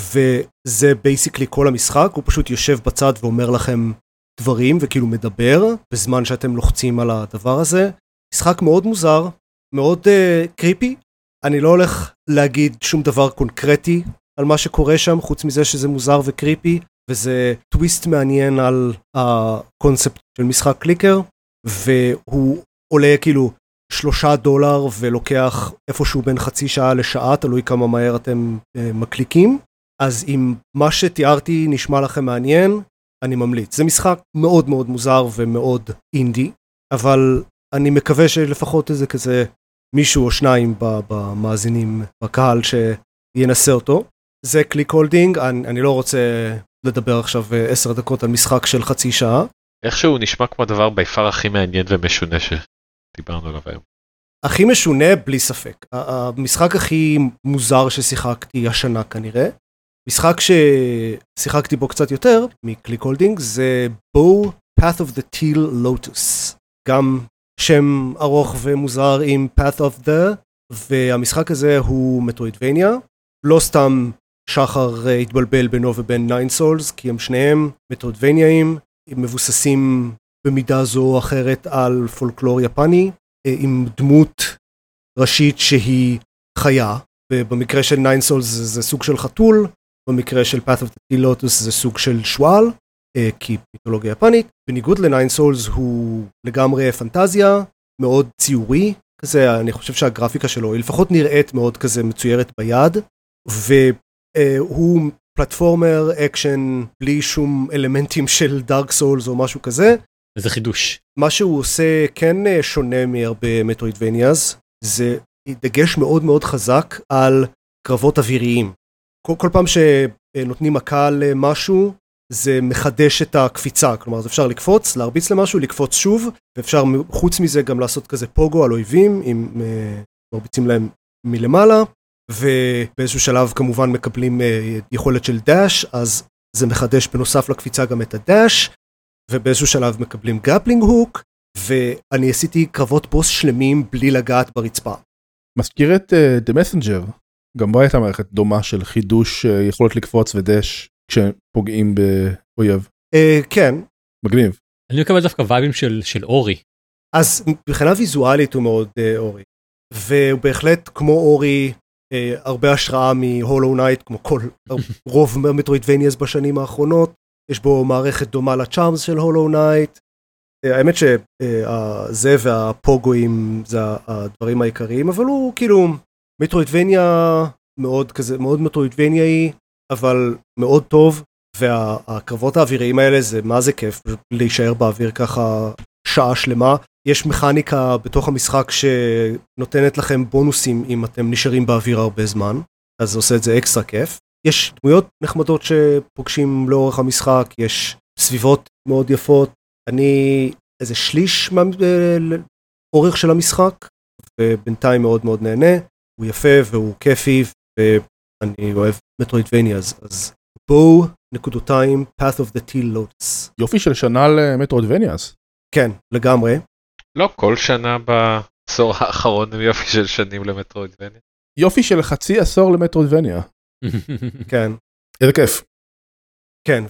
Speaker 4: וזה בייסיקלי כל המשחק, הוא פשוט יושב בצד ואומר לכם דברים, וכאילו מדבר, בזמן שאתם לוחצים על הדבר הזה. משחק מאוד מוזר, מאוד uh, קריפי, אני לא הולך להגיד שום דבר קונקרטי על מה שקורה שם, חוץ מזה שזה מוזר וקריפי, וזה טוויסט מעניין על הקונספט של משחק קליקר, והוא עולה כאילו שלושה דולר ולוקח איפשהו בין חצי שעה לשעה, תלוי כמה מהר אתם uh, מקליקים. אז אם מה שתיארתי נשמע לכם מעניין, אני ממליץ. זה משחק מאוד מאוד מוזר ומאוד אינדי, אבל אני מקווה שלפחות איזה כזה מישהו או שניים במאזינים בקהל שינסה אותו. זה קליק הולדינג, אני, אני לא רוצה לדבר עכשיו עשר דקות על משחק של חצי שעה.
Speaker 2: איכשהו נשמע כמו הדבר ביפר הכי מעניין ומשונה שדיברנו עליו היום.
Speaker 4: הכי משונה בלי ספק. המשחק הכי מוזר ששיחקתי השנה כנראה, משחק ששיחקתי בו קצת יותר מקליק הולדינג, זה Bow Path of the Teal Lotus. גם שם ארוך ומוזר עם Path of the, והמשחק הזה הוא מטרוידבניה. לא סתם שחר התבלבל בינו ובין ניין סולס, כי הם שניהם מטרוידבניאים, מבוססים במידה זו או אחרת על פולקלור יפני, עם דמות ראשית שהיא חיה, ובמקרה של ניין סולס זה סוג של חתול, במקרה של Path of the Teal Lotus זה סוג של שואל, כי מיתולוגיה יפנית. בניגוד לניין סולס הוא לגמרי פנטזיה, מאוד ציורי, כזה, אני חושב שהגרפיקה שלו היא לפחות נראית מאוד כזה מצוירת ביד, והוא פלטפורמר אקשן בלי שום אלמנטים של דארק סולס או משהו כזה.
Speaker 1: איזה חידוש.
Speaker 4: מה שהוא עושה כן שונה מהרבה מטרוידבניאז, זה דגש מאוד מאוד חזק על קרבות אוויריים. כל, כל פעם שנותנים מכה למשהו, זה מחדש את הקפיצה, כלומר, אז אפשר לקפוץ, להרביץ למשהו, לקפוץ שוב, ואפשר חוץ מזה גם לעשות כזה פוגו על אויבים, אם uh, מרביצים להם מלמעלה, ובאיזשהו שלב כמובן מקבלים uh, יכולת של דאש, אז זה מחדש בנוסף לקפיצה גם את הדאש, ובאיזשהו שלב מקבלים גרפלינג הוק, ואני עשיתי קרבות בוס שלמים בלי לגעת ברצפה.
Speaker 3: מזכיר את uh, The Messenger, גם בו הייתה מערכת דומה של חידוש uh, יכולת לקפוץ ודאש, כשפוגעים באויב.
Speaker 4: Uh, כן.
Speaker 3: מגניב.
Speaker 1: אני מקבל דווקא וייבים של, של אורי.
Speaker 4: אז מבחינה ויזואלית הוא מאוד uh, אורי. והוא בהחלט כמו אורי, uh, הרבה השראה מהולו נייט, כמו כל רוב מטרוידבניאז בשנים האחרונות. יש בו מערכת דומה לצ'ארמס של הולו נייט. Uh, האמת שזה uh, והפוגואים זה הדברים העיקריים, אבל הוא כאילו מטרוידבניה מאוד כזה, מאוד מטרוידבניאי, אבל מאוד טוב, והקרבות האוויריים האלה זה מה זה כיף להישאר באוויר ככה שעה שלמה. יש מכניקה בתוך המשחק שנותנת לכם בונוסים אם אתם נשארים באוויר הרבה זמן, אז זה עושה את זה אקסטרה כיף. יש דמויות נחמדות שפוגשים לאורך המשחק, יש סביבות מאוד יפות. אני איזה שליש מהאורך של המשחק, ובינתיים מאוד מאוד נהנה, הוא יפה והוא כיפי, ואני אוהב מטרוידבניאז, אז בואו נקודותיים Path of the Teal Lotus.
Speaker 3: יופי של שנה למטרוידבניאז.
Speaker 4: כן, לגמרי.
Speaker 2: לא כל שנה בעשור האחרון הם יופי של שנים למטרוידבניה.
Speaker 3: יופי של חצי עשור למטרוידבניה.
Speaker 4: כן.
Speaker 3: איזה כיף.
Speaker 4: כן,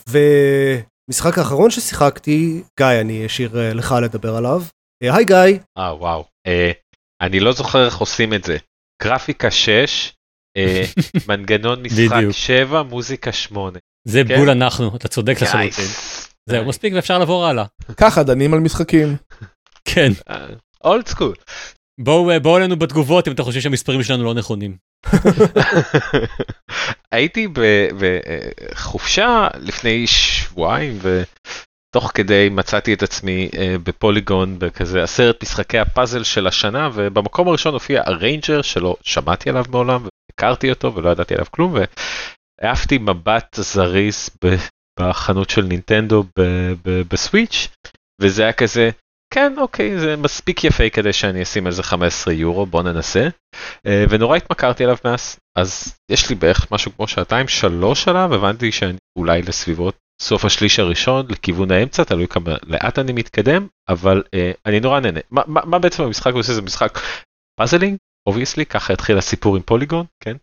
Speaker 4: ומשחק האחרון ששיחקתי, גיא, אני אשאיר לך לדבר עליו. היי גיא.
Speaker 2: אה, וואו. אני לא זוכר איך עושים את זה. גרפיקה שש, מנגנון משחק שבע, מוזיקה שמונה.
Speaker 1: זה בול אנחנו, אתה צודק לחלוטין. זהו, מספיק ואפשר לעבור הלאה.
Speaker 3: ככה דנים על משחקים.
Speaker 1: כן.
Speaker 2: אולד סקול.
Speaker 1: בואו בואו אלינו בתגובות אם אתה חושב שהמספרים שלנו לא נכונים.
Speaker 2: הייתי בחופשה לפני שבועיים ותוך כדי מצאתי את עצמי בפוליגון בכזה עשרת משחקי הפאזל של השנה, ובמקום הראשון הופיע הריינג'ר שלא שמעתי עליו מעולם והכרתי אותו ולא ידעתי עליו כלום, והעפתי מבט זריז בחנות של נינטנדו בסוויץ', וזה היה כזה, כן, אוקיי, זה מספיק יפה כדי שאני אשים על זה חמישה עשר יורו, בוא ננסה. ונורא התמכרתי עליו מאז, אז יש לי בערך משהו כמו שעתיים, שלוש עליו, הבנתי שאני אולי לסביבות סוף השליש הראשון, לכיוון האמצע, תלוי כמה לאט אני מתקדם, אבל אני נורא נהנה. מה, מה, מה בעצם המשחק עושה? זה משחק פאזלינג, obviously, ככה התחיל הסיפור עם פוליגון, כן?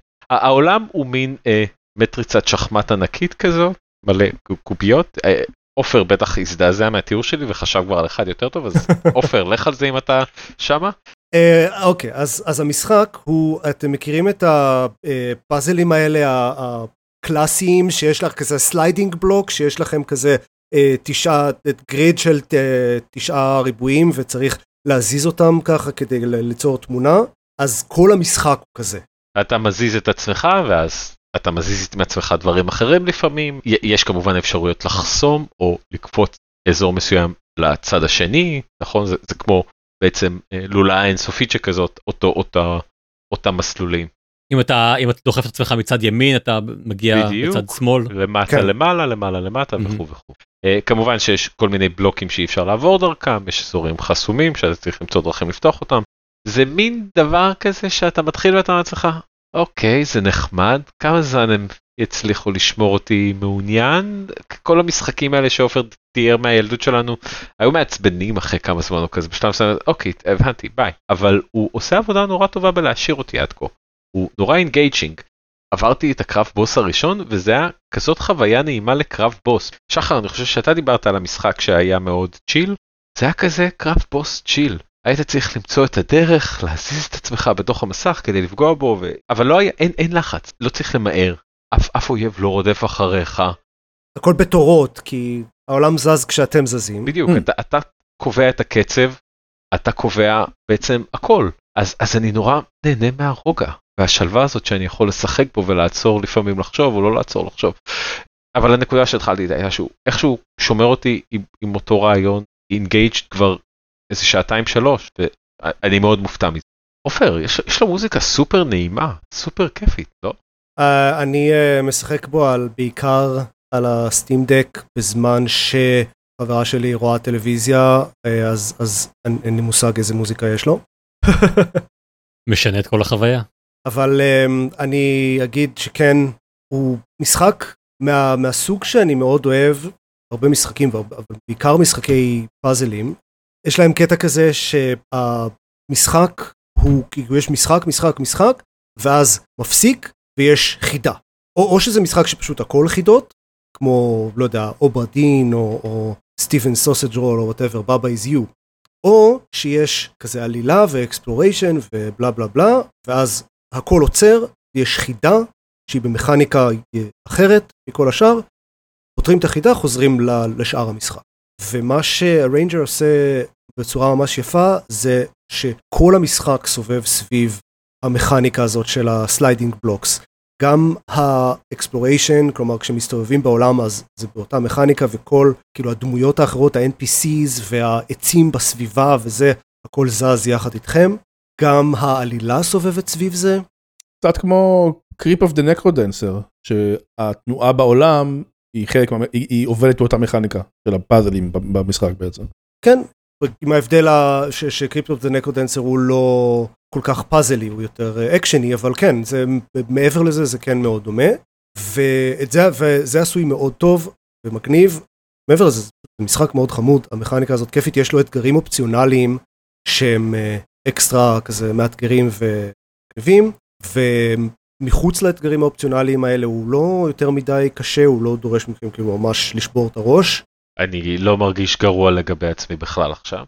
Speaker 2: העולם הוא מין אה, מטריצת שחמט ענקית כזו, מלא קוביות, אה, אופר בטח הזדעזע מהתיאור שלי וחשב כבר על אחד יותר טוב, אז אופר, לך על זה אם אתה שמה.
Speaker 4: אוקיי, אז המשחק הוא, אתם מכירים את הפאזלים האלה הקלאסיים, שיש לך כזה סליידינג בלוק, שיש לכם כזה תשעה, גריד של תשעה ריבועים, וצריך להזיז אותם ככה כדי ליצור תמונה, אז כל המשחק הוא כזה.
Speaker 2: אתה מזיז את עצמך, ואז אתה מזיז עם עצמך דברים אחרים לפעמים. יש כמובן אפשרויות לחסום או לקפוץ אזור מסוים לצד השני, נכון? זה, זה כמו בעצם לולה אינסופית שכזאת, אותו, אותה, אותם מסלולים.
Speaker 1: אם אתה, אם אתה דוחף את עצמך מצד ימין, אתה מגיע
Speaker 2: בדיוק,
Speaker 1: מצד שמאל.
Speaker 2: למטה כן. למעלה, למעלה למטה mm-hmm. וכו' וכו'. Uh, כמובן שיש כל מיני בלוקים שאי אפשר לעבור דרכם, יש אזורים חסומים שאתה צריך למצוא דרכים לפתוח אותם. זה מין דבר כזה שאתה מתחיל ואתה מעצמך, אוקיי, זה נחמד, כמה זמן הם יצליחו לשמור אותי מעוניין? כל המשחקים האלה שאופר תיאר מהילדות שלנו, היו מעצבנים אחרי כמה זמן או כזה, בשלב מסוים, אוקיי, הבנתי, ביי. אבל הוא עושה עבודה נורא טובה בלהשאיר אותי עד כה. הוא נורא אינגייג'ינג. עברתי את הקרב בוס הראשון, וזה היה כזאת חוויה נעימה לקרב בוס. שחר, אני חושב שאתה דיברת על המשחק שהיה מאוד צ'יל, זה היה כזה קרב בוס צ'יל. היית צריך למצוא את הדרך, להזיז את עצמך בתוך המסך כדי לפגוע בו, ו... אבל לא היה, אין, אין לחץ, לא צריך למהר. אף, אף אויב לא רודף אחריך.
Speaker 4: הכל בתורות, כי העולם זז כשאתם זזים.
Speaker 2: בדיוק, mm. אתה, אתה קובע את הקצב, אתה קובע בעצם הכל. אז, אז אני נורא נהנה מהרוגע, והשלווה הזאת שאני יכול לשחק בו ולעצור לפעמים לחשוב, או לא לעצור לחשוב. אבל הנקודה שהתחלתי היה שהוא, איכשהו שומר אותי עם, עם אותו רעיון, engaged כבר איזה שעתיים שלוש, ואני מאוד מופתע מזה. עופר, יש, יש לו מוזיקה סופר נעימה, סופר כיפית, לא?
Speaker 4: Uh, אני uh, משחק בו על, בעיקר על הסטים דק, בזמן שחברה שלי רואה טלוויזיה, uh, אז, אז אין, אין לי מושג איזה מוזיקה יש לו.
Speaker 1: משנה את כל החוויה.
Speaker 4: אבל um, אני אגיד שכן, הוא משחק מה, מהסוג שאני מאוד אוהב, הרבה משחקים, אבל בעיקר משחקי פאזלים, יש להם קטע כזה שהמשחק הוא, כאילו יש משחק, משחק, משחק, ואז מפסיק ויש חידה. או, או שזה משחק שפשוט הכל חידות, כמו, לא יודע, או ברדין, או, או סטיבן סוסג' רול, או whatever, בבא is you. או שיש כזה עלילה ואקספלוריישן ובלה בלה בלה, ואז הכל עוצר, ויש חידה שהיא במכניקה אחרת מכל השאר, פותרים את החידה, חוזרים לשאר המשחק. ומה שהריינג'ר עושה בצורה ממש יפה, זה שכל המשחק סובב סביב המכניקה הזאת של הסליידינג בלוקס. גם האקספלוריישן, כלומר כשמסתובבים בעולם אז זה באותה מכניקה, וכל כאילו הדמויות האחרות, ה-אן פי סיז והעצים בסביבה וזה, הכל זז יחד איתכם. גם העלילה סובבת סביב זה.
Speaker 3: קצת כמו Creep of the Necrodancer, שהתנועה בעולם היא חלק, היא, היא עובדת באותה מכניקה של הפאזלים במשחק בעצם.
Speaker 4: כן, עם ההבדל ש-Creep of the Necrodancer הוא לא כל כך פאזלי, הוא יותר אקשני, אבל כן, זה, מעבר לזה זה כן מאוד דומה, ואת זה, וזה עשוי מאוד טוב ומגניב. מעבר לזה, זה משחק מאוד חמוד, המכניקה הזאת כיפית, יש לו אתגרים אופציונליים שהם אקסטרה כזה מאתגרים וגניבים, ומחוץ לאתגרים האופציונליים האלה הוא לא יותר מדי קשה, הוא לא דורש מכם כאילו ממש לשבור את הראש.
Speaker 2: אני לא מרגיש גרוע לגבי עצמי בכלל עכשיו.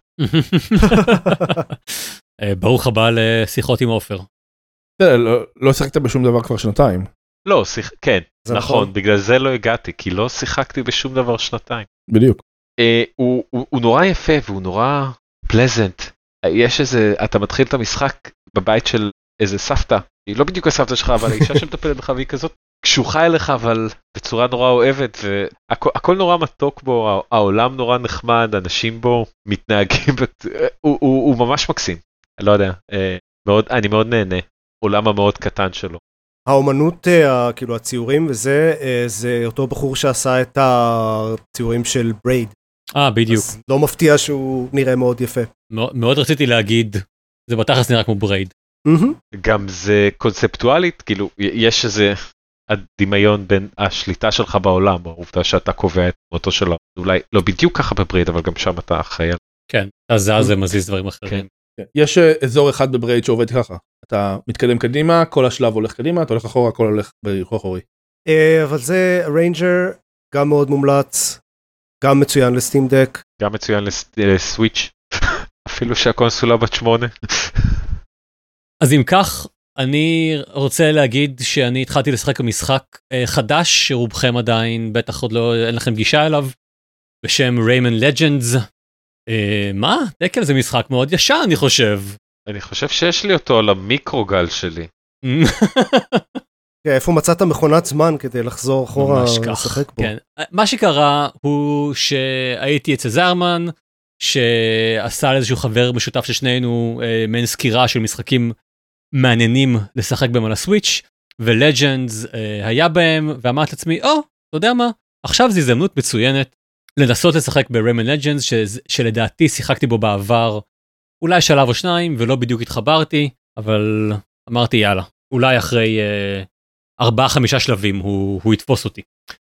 Speaker 1: ברוך הבא לשיחות עם עופר.
Speaker 3: לא שיחקת בשום דבר כבר שנתיים.
Speaker 2: לא, כן, נכון, בגלל זה לא הגעתי, כי לא שיחקתי בשום דבר שנתיים.
Speaker 3: בדיוק.
Speaker 2: הוא נורא יפה והוא נורא פלזנט. יש איזה, אתה מתחיל את המשחק בבית של איזה סבתא, היא לא בדיוק הסבתא שלך, אבל האישה שמטפלת בך והיא כזאת קשוחה אליך, אבל בצורה נורא אוהבת, והכל נורא מתוק בו, העולם נורא נחמד, אנשים בו מתנהגים, הוא, הוא, הוא ממש מקסים, לא יודע, מאוד, אני מאוד נהנה, עולם המאוד קטן שלו.
Speaker 4: האומנות, כאילו הציורים וזה, זה אותו בחור שעשה את הציורים של ברייד.
Speaker 1: אה, בדיוק.
Speaker 4: אז לא מפתיע שהוא נראה מאוד יפה.
Speaker 1: מאוד, מאוד רציתי להגיד, זה בתכלס נראה כמו ברייד.
Speaker 2: גם זה קונספטואלית, כאילו, יש איזה הדמיון בין השליטה שלך בעולם, העובדה שאתה קובע את מותו שלו, אולי לא בדיוק ככה בברייד, אבל גם שם אתה חייל.
Speaker 1: כן, אז זה מזיז דברים אחרים.
Speaker 3: יש אזור אחד בברייד שעובד ככה, אתה מתקדם קדימה, כל השלב הולך קדימה, אתה הולך אחורה, הכל הולך בהליכו אחורי.
Speaker 4: אבל זה ריינג'ר, גם מאוד מומלץ, גם מצוין לסטים דק.
Speaker 2: גם מצוין לסוויץ', אפילו שהקונסולה בת שמונה.
Speaker 1: אז אם כך, אני רוצה להגיד שאני התחלתי לשחק במשחק חדש, שרובכם עדיין, בטח עוד לא, אין לכם גישה אליו, בשם Rayman Legends. מה? דקל זה משחק מאוד ישן, אני חושב.
Speaker 2: אני חושב שיש לי אותו על המיקרוגל שלי.
Speaker 4: איפה מצאת מכונת זמן כדי לחזור אחורה ולשחק בו?
Speaker 1: מה שקרה הוא שהייתי אצל זרמן, שעשה איזשהו חבר משותף של שנינו, מעין סקירה של משחקים מעניינים לשחק בהם על הסוויץ', ולג'נדס היה בהם, ואמרתי לעצמי, או, אתה יודע מה, עכשיו זו הזדמנות מצוינת, לנסות לשחק ב-Rayman Legends, ש- שלדעתי שיחקתי בו בעבר, אולי שלב או שניים, ולא בדיוק התחברתי, אבל אמרתי יאללה, אולי אחרי אה, ארבעה חמישה שלבים הוא, הוא יתפוס אותי.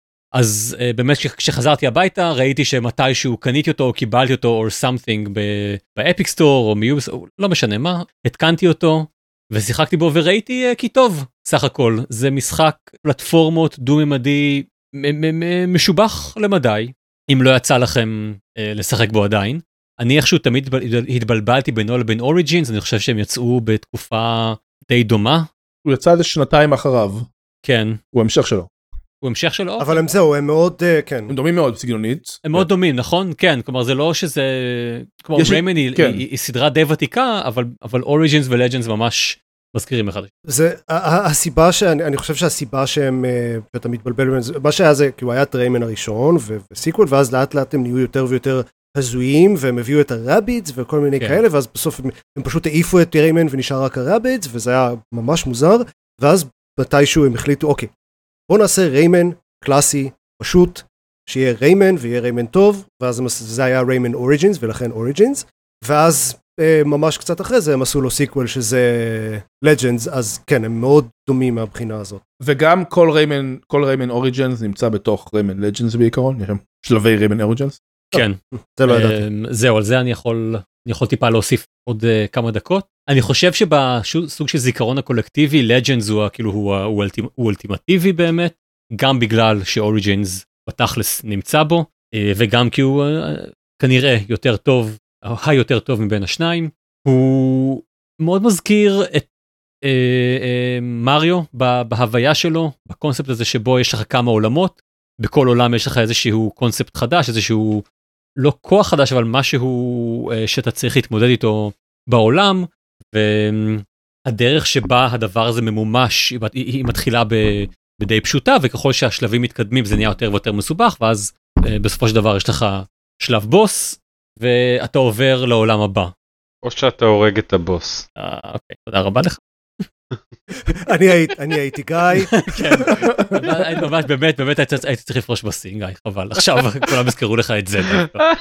Speaker 1: אז אה, באמת כשחזרתי הביתה, ראיתי שמתישהו קניתי אותו, או קיבלתי אותו, או something באפיק סטור, או מיובס, לא משנה מה, התקנתי אותו, ושיחקתי בו וראיתי אה, כי טוב, סך הכל, זה משחק פלטפורמות דו-ממדי, מ- מ- מ- משובח למדי, אם לא יצא לכם אה, לשחק בו עדיין. אני איכשהו תמיד התבלבלתי בינו לבין אוריג'ינס, אני חושב שהם יצאו בתקופה די דומה.
Speaker 3: הוא יצא איזה שנתיים אחריו.
Speaker 1: כן.
Speaker 3: הוא המשך שלו.
Speaker 1: הוא המשך שלו.
Speaker 4: אבל הם זהו, הם מאוד, כן.
Speaker 3: הם דומים מאוד סגנונית.
Speaker 1: הם מאוד דומים, נכון? כן, כלומר זה לא שזה, כמו ריימן היא סדרה די ותיקה, אבל אוריג'ינס ולג'נדס ממש מזכירים אחד.
Speaker 4: זה הסיבה שאני, אני חושב שהסיבה שהם, שאתה מתבלבל, מה שהיה זה, כי הוא היה את ריימן הראשון וסיקוול, ואז לאט לאט הם נהיו יותר ויותר הזויים, והם הביאו את הרבידס וכל מיני כאלה, ואז בסוף הם פשוט העיפו את ריימן ונשאר רק הרבידס, וזה היה ממש מוזר, ואז מתישהו הם החליטו, אוקיי, בוא נעשה ריימן קלאסי, פשוט, שיהיה ריימן ויהיה ריימן טוב, ואז זה היה ריימן אוריג'ינס, ולכן אוריג'ינס, ואז ממש קצת אחרי זה הם עשו לו סיקוול שזה לג'נדס, אז כן, הם מאוד דומים מהבחינה הזאת.
Speaker 3: וגם כל ריימן, כל ריימן אוריג'ינס נמצא בתוך ריימן לג'נדס בעיקרון, יש שם שלבי ריימן אוריג'ינס.
Speaker 1: כן.
Speaker 4: זה לא ידעתי.
Speaker 1: זהו, על זה אני יכול, אני יכול טיפה להוסיף עוד כמה דקות. אני חושב שבסוג של זיכרון הקולקטיבי, לג'נדס הוא כאילו הוא אולטימטיבי באמת, גם בגלל שאוריג'ינס בתכלס נמצא בו, וגם כי הוא כנראה יותר טוב, היותר טוב מבין השניים. הוא מאוד מזכיר את אה, אה, מריו בהוויה שלו, בקונספט הזה שבו יש לך כמה עולמות, בכל עולם יש לך איזשהו קונספט חדש, איזשהו לא כוח חדש, אבל משהו אה, שאתה צריך להתמודד איתו בעולם, והדרך שבה הדבר הזה ממומש, היא, היא מתחילה ב, בדי פשוטה, וככל שהשלבים מתקדמים זה נהיה יותר ויותר מסובך, ואז אה, בסופו של דבר יש לך שלב בוס, ואתה עובר לעולם הבא.
Speaker 2: או שאתה הורג את הבוס.
Speaker 1: אה, אוקיי, תודה רבה לך.
Speaker 4: אני הייתי גיא.
Speaker 1: כן, ממש באמת, באמת הייתי צריך לפרוש בסין, גיא, חבל. עכשיו כולם הזכרו לך את זה.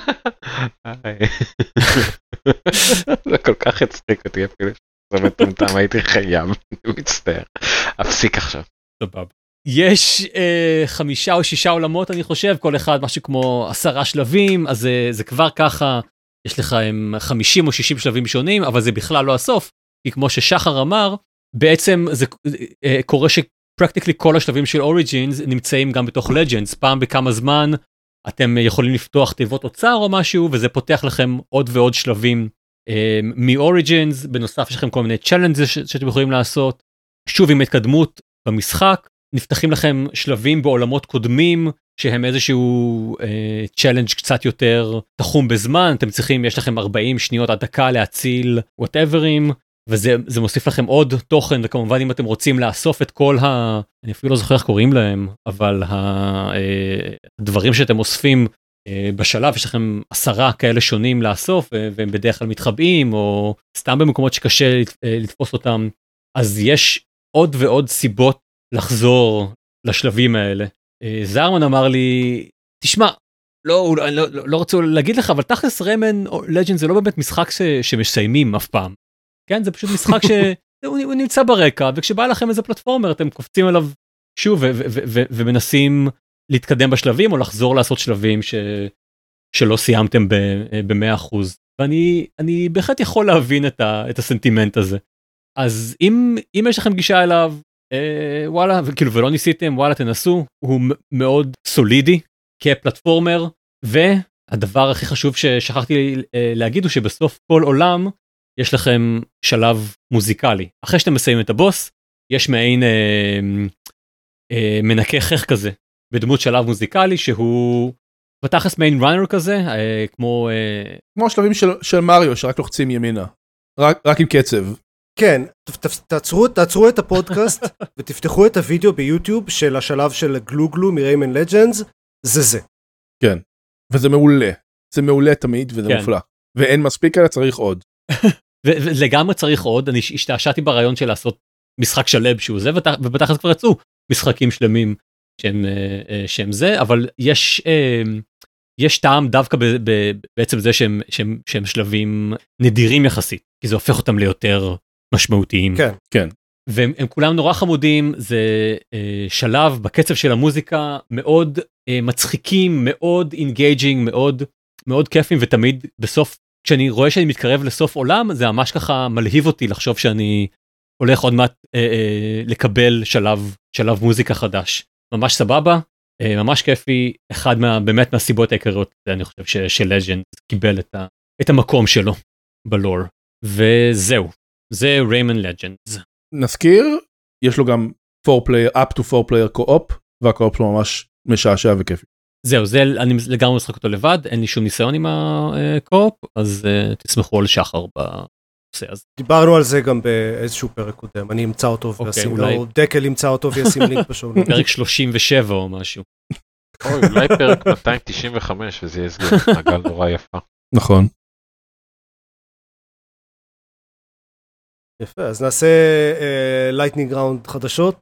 Speaker 2: זה כל כך הצחיק אותי אפילו. זה מטומטם, הייתי חייב, אני מצטער. אפסיק עכשיו.
Speaker 1: סבבה. יש אה, חמישה או שישה עולמות, אני חושב, כל אחד משהו כמו עשרה שלבים, אז זה, זה כבר ככה, יש לך הם חמישים או שישים שלבים שונים, אבל זה בכלל לא הסוף, כי כמו ששחר אמר, בעצם זה אה, קורה שפרקטיקלי כל השלבים של אוריג'ינס נמצאים גם בתוך לג'נדס, פעם בכמה זמן אתם יכולים לפתוח תיבות אוצר או משהו, וזה פותח לכם עוד ועוד שלבים אה, מאוריג'ינס, בנוסף יש לכם כל מיני צ'אלנג'ס שאתם יכולים לעשות, שוב עם התקדמות במשחק, נפתחים לכם שלבים בעולמות קודמים, שהם איזשהו צ'לנג' קצת יותר תחום בזמן, אתם צריכים, יש לכם ארבעים שניות עד דקה להציל whatever'ים, וזה זה מוסיף לכם עוד תוכן, וכמובן אם אתם רוצים לאסוף את כל ה... אני אפילו לא זוכר איך קוראים להם, אבל הדברים שאתם אוספים בשלב, יש לכם עשרה כאלה שונים לאסוף, והם בדרך כלל מתחבאים, או סתם במקומות שקשה לתפוס אותם, אז יש עוד ועוד סיבות לחזור לשלבים האלה. זרמן אמר לי, תשמע, לא, לא, לא, לא רוצה להגיד לך, אבל תכלס ריימן לג'נד זה לא באמת משחק ש, שמסיימים אף פעם. כן, זה פשוט משחק שהוא נמצא ברקע, וכשבא לכם איזה פלטפורמר, אתם קופצים עליו שוב, ו- ו- ו- ו- ומנסים להתקדם בשלבים, או לחזור לעשות שלבים ש- שלא סיימתם ב-מאה אחוז. ואני אני בהחלט יכול להבין את, ה- את הסנטימנט הזה. אז אם, אם יש לכם גישה אליו, אה, וואלה, כאילו, ולא ניסיתם, וואלה, תנסו, הוא מאוד סולידי כפלטפורמר, והדבר הכי חשוב ששכחתי אה, להגיד הוא שבסוף כל עולם, יש לכם שלב מוזיקלי. אחרי שאתם מסיימים את הבוס, יש מעין אה, אה, מנקה חך כזה, בדמות שלב מוזיקלי, שהוא בתכלס מיין ראנר כזה, אה, כמו... אה...
Speaker 3: כמו השלבים של, של מריו, שרק לוחצים ימינה. רק, רק עם קצב.
Speaker 4: כן, תעצרו, תעצרו את הפודקאסט, ותפתחו את הוידאו ביוטיוב של השלב של גלוגלו מריימן לג'נדס, זה זה.
Speaker 3: כן, וזה מעולה. זה מעולה תמיד, וזה
Speaker 1: כן.
Speaker 3: מופלא. ואין מספיק אלא צריך עוד.
Speaker 1: ולגמרי צריך עוד, אני השתעשעתי ברעיון של לעשות משחק שלב שהוא זה, ובתכלס כבר יצאו משחקים שלמים שהם, שהם זה, אבל יש, יש טעם דווקא ב, ב, בעצם זה שהם, שהם, שהם שלבים נדירים יחסית, כי זה הופך אותם ליותר משמעותיים.
Speaker 3: כן, כן.
Speaker 1: והם הם כולם נורא חמודים, זה שלב בקצב של המוזיקה מאוד מצחיקים, מאוד אינגייג'ינג, מאוד, מאוד כיפים, ותמיד בסוף, כשאני רואה שאני מתקרב לסוף עולם, זה ממש ככה מלהיב אותי לחשוב שאני הולך עוד מעט אה, אה, לקבל שלב, שלב מוזיקה חדש. ממש סבבה, אה, ממש כיפי, אחד מה, באמת מהסיבות העיקריות, אני חושב ש, שלג'נד קיבל את, ה, את המקום שלו בלור. וזהו, זה ריימן לג'נדס.
Speaker 3: נזכיר, יש לו גם four player, up to four player co-op, והקו-אופ שלו ממש משעשע וכיפי.
Speaker 1: זהו, זה, אני לגמרי משחק אותו לבד, אין לי שום ניסיון עם הקו-אופ, אז uh, תסמכו על שחר בנושא הזה.
Speaker 4: דיברנו על זה גם באיזשהו פרק קודם, אני אמצא אותו וישים לו, אולי... דקל ימצא אותו וישים לינק בשואו.
Speaker 1: פרק שלושים ושבע או משהו.
Speaker 2: אוי, אולי פרק מאתיים תשעים וחמש, וזה יסגר, מעגל נורא יפה.
Speaker 3: נכון.
Speaker 4: יפה, אז נעשה לייטנינג ראונד חדשות.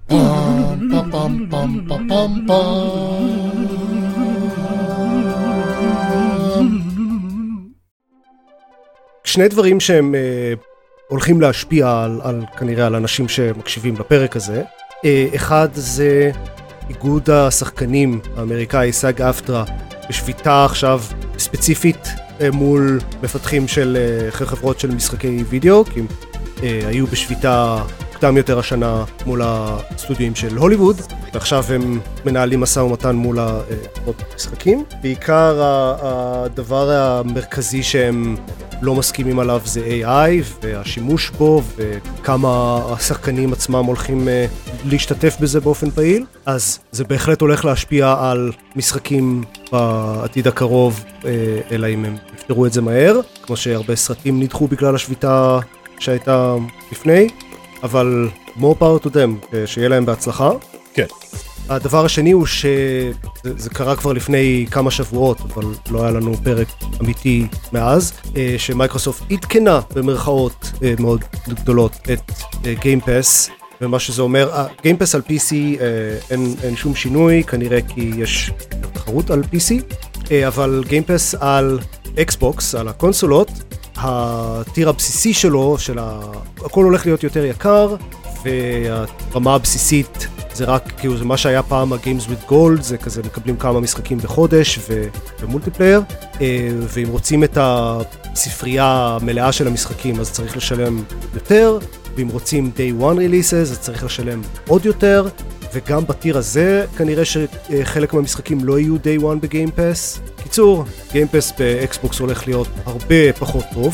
Speaker 4: שני דברים שהם אה, הולכים להשפיע על, על כנראה על אנשים שמקשיבים לפרק הזה. אה, אחד זה איגוד השחקנים האמריקאי סאג אפטרה בשביתה עכשיו ספציפית אה, מול מפתחים של אה, חברות של משחקי וידאו, כי אה, היו בשביתה קדם יותר השנה מול הסטודיו של הוליווד, ועכשיו הם מנהלים משא ומתן מול המשחקים. בעיקר הדבר המרכזי שהם לא מסכימים עליו זה איי איי והשימוש בו, וכמה השחקנים עצמם הולכים להשתתף בזה באופן פעיל. אז זה בהחלט הולך להשפיע על משחקים בעתיד הקרוב, אלא אם הם יפתרו את זה מהר, כמו שהרבה סרטים נדחו בגלל השביתה שהייתה לפני. אבל more power to them, שיהיה להם בהצלחה.
Speaker 3: כן.
Speaker 4: הדבר השני הוא שזה קרה כבר לפני כמה שבועות, אבל לא היה לנו פרק אמיתי מאז, שמייקרוסופט עדכנה במרכאות מאוד גדולות את Game Pass, ומה שזה אומר, Game Pass על פי סי אין, אין שום שינוי, כנראה כי יש תחרות על פי סי, אבל Game Pass על Xbox, על הקונסולות, הטיר הבסיסי שלו, של ה... הכל הולך להיות יותר יקר, והרמה הבסיסית זה רק, כאילו זה מה שהיה פעם ה-Games with Gold, זה כזה מקבלים כמה משחקים בחודש ו... ומולטיפלייר, ואם רוצים את הספרייה המלאה של המשחקים אז צריך לשלם יותר, ואם רוצים Day One Releases אז צריך לשלם עוד יותר, וגם בטיר הזה כנראה שחלק מהמשחקים לא יהיו Day One ב-Game Pass. קיצור, Game Pass ב-Xbox הולך להיות הרבה פחות טוב,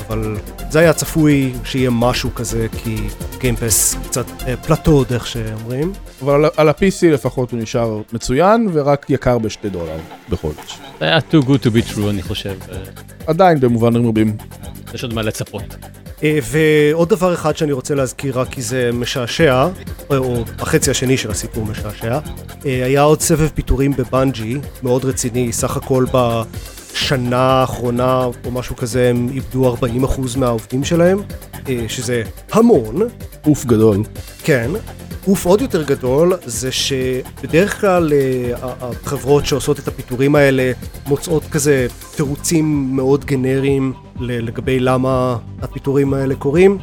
Speaker 4: אבל זה היה צפוי שיהיה משהו כזה, כי גיימפס קצת פלטוד, איך שאומרים.
Speaker 3: אבל על ה-פי סי לפחות הוא נשאר מצוין, ורק יקר בשתי דולר בחודש.
Speaker 1: זה היה too good to be true, אני חושב.
Speaker 3: עדיין במובנים רבים.
Speaker 1: יש עוד מה לצפות.
Speaker 4: ועוד דבר אחד שאני רוצה להזכיר, רק כי זה משעשע, או החצי השני של הסיפור משעשע, היה עוד סבב פיטורים בבנג'י, מאוד רציני, סך הכל בשנה האחרונה או משהו כזה, הם איבדו ארבעים אחוז מהעובדים שלהם, שזה המון.
Speaker 3: אוף גדול.
Speaker 4: כן. אוף עוד יותר גדול זה שבדרך כלל החברות שעושות את הפיטורים האלה מוצאות כזה תירוצים מאוד גנריים לגבי למה הפיטורים האלה קורים,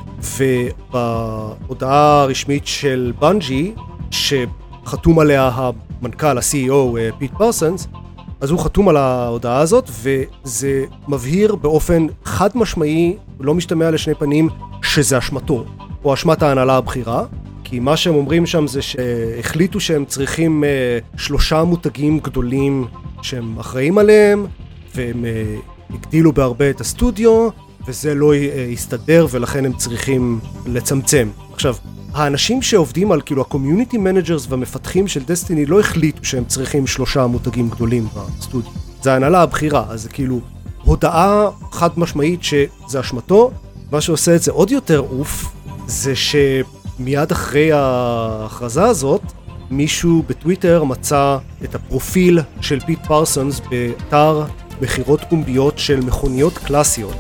Speaker 4: ובהודעה הרשמית של בנג'י שחתום עליה המנכ"ל, ה-סי אי או פיט פרסונס, אז הוא חתום על ההודעה הזאת, וזה מבהיר באופן חד משמעי, לא משתמע לשני פנים, שזה אשמתו או אשמת ההנהלה הבכירה. כי מה שהם אומרים שם זה שהחליטו שהם צריכים uh, שלושה מותגים גדולים שהם אחראים עליהם, והם uh, הגדילו בהרבה את הסטודיו, וזה לא uh, יסתדר, ולכן הם צריכים לצמצם. עכשיו, האנשים שעובדים על כאילו ה-community managers והמפתחים של דסטיני לא החליטו שהם צריכים שלושה מותגים גדולים בסטודיו. זה ההנהלה הבכירה, אז זה כאילו הודעה חד משמעית שזה אשמתו. מה שעושה את זה עוד יותר אוף, זה ש... מיד אחרי ההכרזה הזאת, מישהו בטוויטר מצא את הפרופיל של פיט פרסונס באתר מחירות פומביות של מכוניות קלאסיות,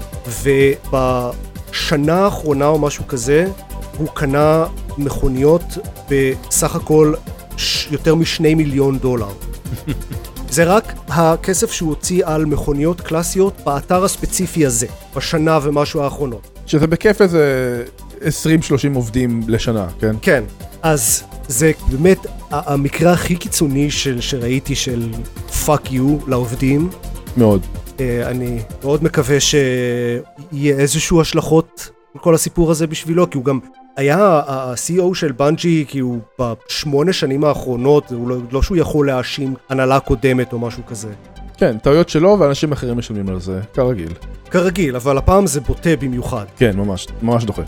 Speaker 4: ובשנה האחרונה או משהו כזה, הוא קנה מכוניות בסך הכל יותר משני מיליון דולר. זה רק הכסף שהוא הוציא על מכוניות קלאסיות באתר הספציפי הזה, בשנה ומשהו האחרונות.
Speaker 3: שזה בכיף איזה עשרים שלושים עובדים לשנה, כן?
Speaker 4: כן, אז זה באמת המקרה הכי קיצוני של, שראיתי של fuck you לעובדים.
Speaker 3: מאוד.
Speaker 4: אני מאוד מקווה שיהיה איזשהו השלכות על כל הסיפור הזה בשבילו, כי הוא גם היה ה-סי אי או של בנג'י, כי הוא בשמונה שנים האחרונות, הוא לא, לא שהוא יכול להאשים הנהלה קודמת או משהו כזה.
Speaker 3: כן, טעויות שלו ואנשים אחרים משלמים על זה, כרגיל. כרגיל,
Speaker 4: אבל הפעם זה בוטה במיוחד.
Speaker 3: כן, ממש, ממש דוחה.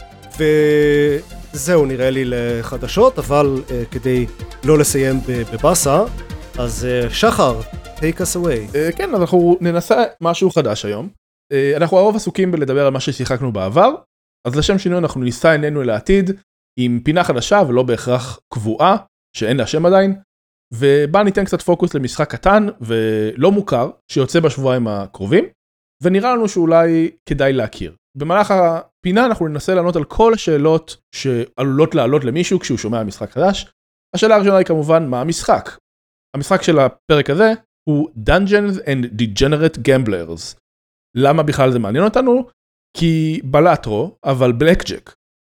Speaker 4: וזהו נראה לי לחדשות, אבל uh, כדי לא לסיים בבאסה, אז uh, שחר, take us away.
Speaker 3: Uh, כן, אז אנחנו ננסה משהו חדש היום. Uh, אנחנו הרוב עסוקים בלדבר על מה ששיחקנו בעבר, אז לשם שינוי אנחנו ניסע עינינו אל העתיד, עם פינה חדשה ולא בהכרח קבועה, שאין לה שם עדיין, ובה ניתן קצת פוקוס למשחק קטן ולא מוכר, שיוצא בשבועיים הקרובים, ונראה לנו שאולי כדאי להכיר. במהלך הפינה אנחנו ננסה לענות על כל השאלות שעלולות לעלות למישהו כשהוא שומע על משחק חדש. השאלה הראשונה היא כמובן מה המשחק. המשחק של הפרק הזה הוא Dungeons and Degenerate Gamblers. למה בכלל זה מעניין אותנו? כי בלטרו, אבל בלקג'ק.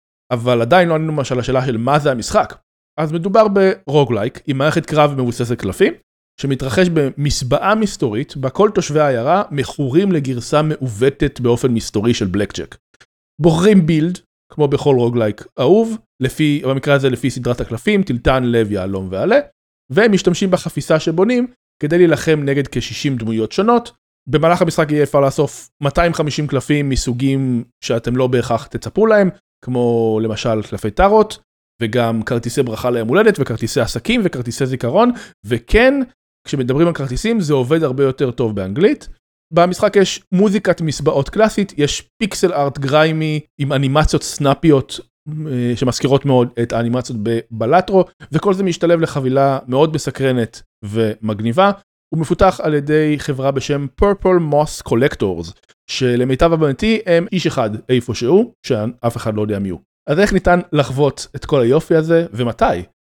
Speaker 3: אבל עדיין לא ענינו משל השאלה של מה זה המשחק. אז מדובר ברוגלייק עם מערכת קרב מבוססת קלפים, שמתרחש במסבעה מסתורית, בה כל תושבי העיירה מכורים לגרסה מעוותת באופן מסתורי של בלקג'ק. בוחרים בילד, כמו בכל רוגלייק אהוב, לפי, במקרה הזה לפי סדרת הקלפים, טילטן, לב, יעלום ועלה, והם משתמשים בחפיסה שבונים, כדי להילחם נגד כ-שישים דמויות שונות. במהלך המשחק יהיה אפשר לאסוף מאתיים וחמישים קלפים מסוגים שאתם לא בהכרח תצפו להם, כמו למשל קלפי טארוט, וגם כרטיסי ברכה ליום הולדת, וכרטיסי עסקים, וכרטיסי זיכרון, וכן, כשמדברים על כרטיסים זה עובד הרבה יותר טוב באנגלית. במשחק יש מוזיקת מסבעות קלאסית, יש פיקסל ארט גריימי עם אנימציות סנאפיות שמזכירות מאוד את האנימציות בבלטרו, וכל זה משתלב לחבילה מאוד מסקרנת ומגניבה. הוא מפותח על ידי חברה בשם Purple Moss Collectors, שלמיטב הבנתי הם איש אחד איפשהו, שאף אחד לא יודע מי הוא. אז איך ניתן לחוות את כל היופי הזה ומתי?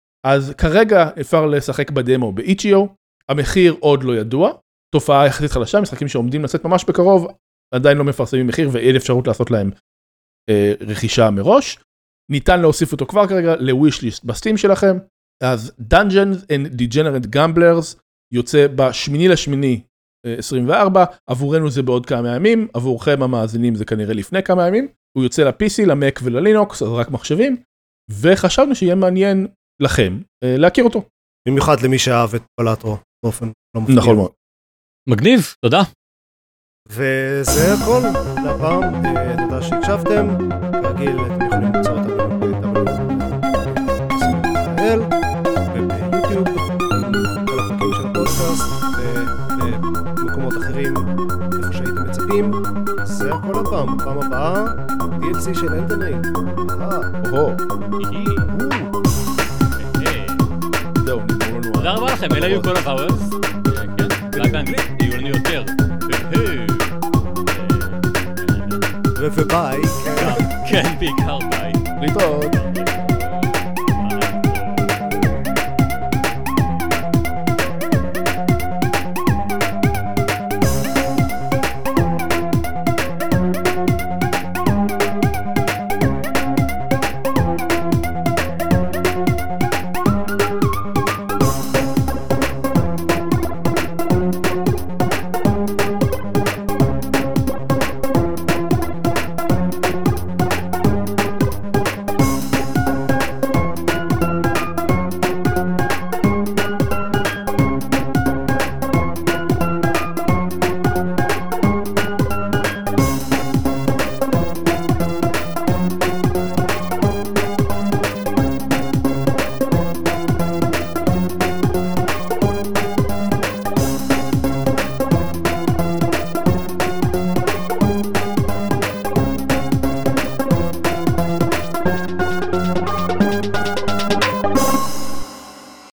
Speaker 3: אז כרגע אפשר לשחק בדמו ב-איץ' אי או, המחיר עוד לא ידוע, תופעה יחסית חדשה, משחקים שעומדים לצאת ממש בקרוב, עדיין לא מפרסמים מחיר ואין אפשרות לעשות להם אה, רכישה מראש. ניתן להוסיף אותו כבר כרגע ל-Wishlist בסטים שלכם. אז Dungeons and Degenerate Gamblers יוצא בשמיני לשמיני עשרים וארבע, עבורנו זה בעוד כמה ימים, עבורכם המאזינים זה כנראה לפני כמה ימים, הוא יוצא ל-פי סי, למק וללינוקס, אז רק מחשבים, וחשבנו שיהיה מעניין לכם להכיר אותו.
Speaker 4: במיוחד למי שאהב את בלטרו באופן לא מפתיע.
Speaker 3: נכון מאוד.
Speaker 1: מגניב, תודה.
Speaker 4: וזה הכל להפעם, תודה שהקשבתם, כרגיל אתם יכולים למצוא אותנו ביוטיוב, כל החוקים של הפודקאסט, ובמקומות אחרים, איפה שהייתם מצפים, זה הכל הפעם, בפעם הבאה, די אל סי של אלדן רינג.
Speaker 3: זהו, נגמור לנו.
Speaker 1: תודה רבה לכם, אלה היו כל הפאוורס. כן, אולי באנגלית יהיו לנו יותר.
Speaker 4: וביי.
Speaker 1: כן, בעיקר ביי.
Speaker 3: להתראות.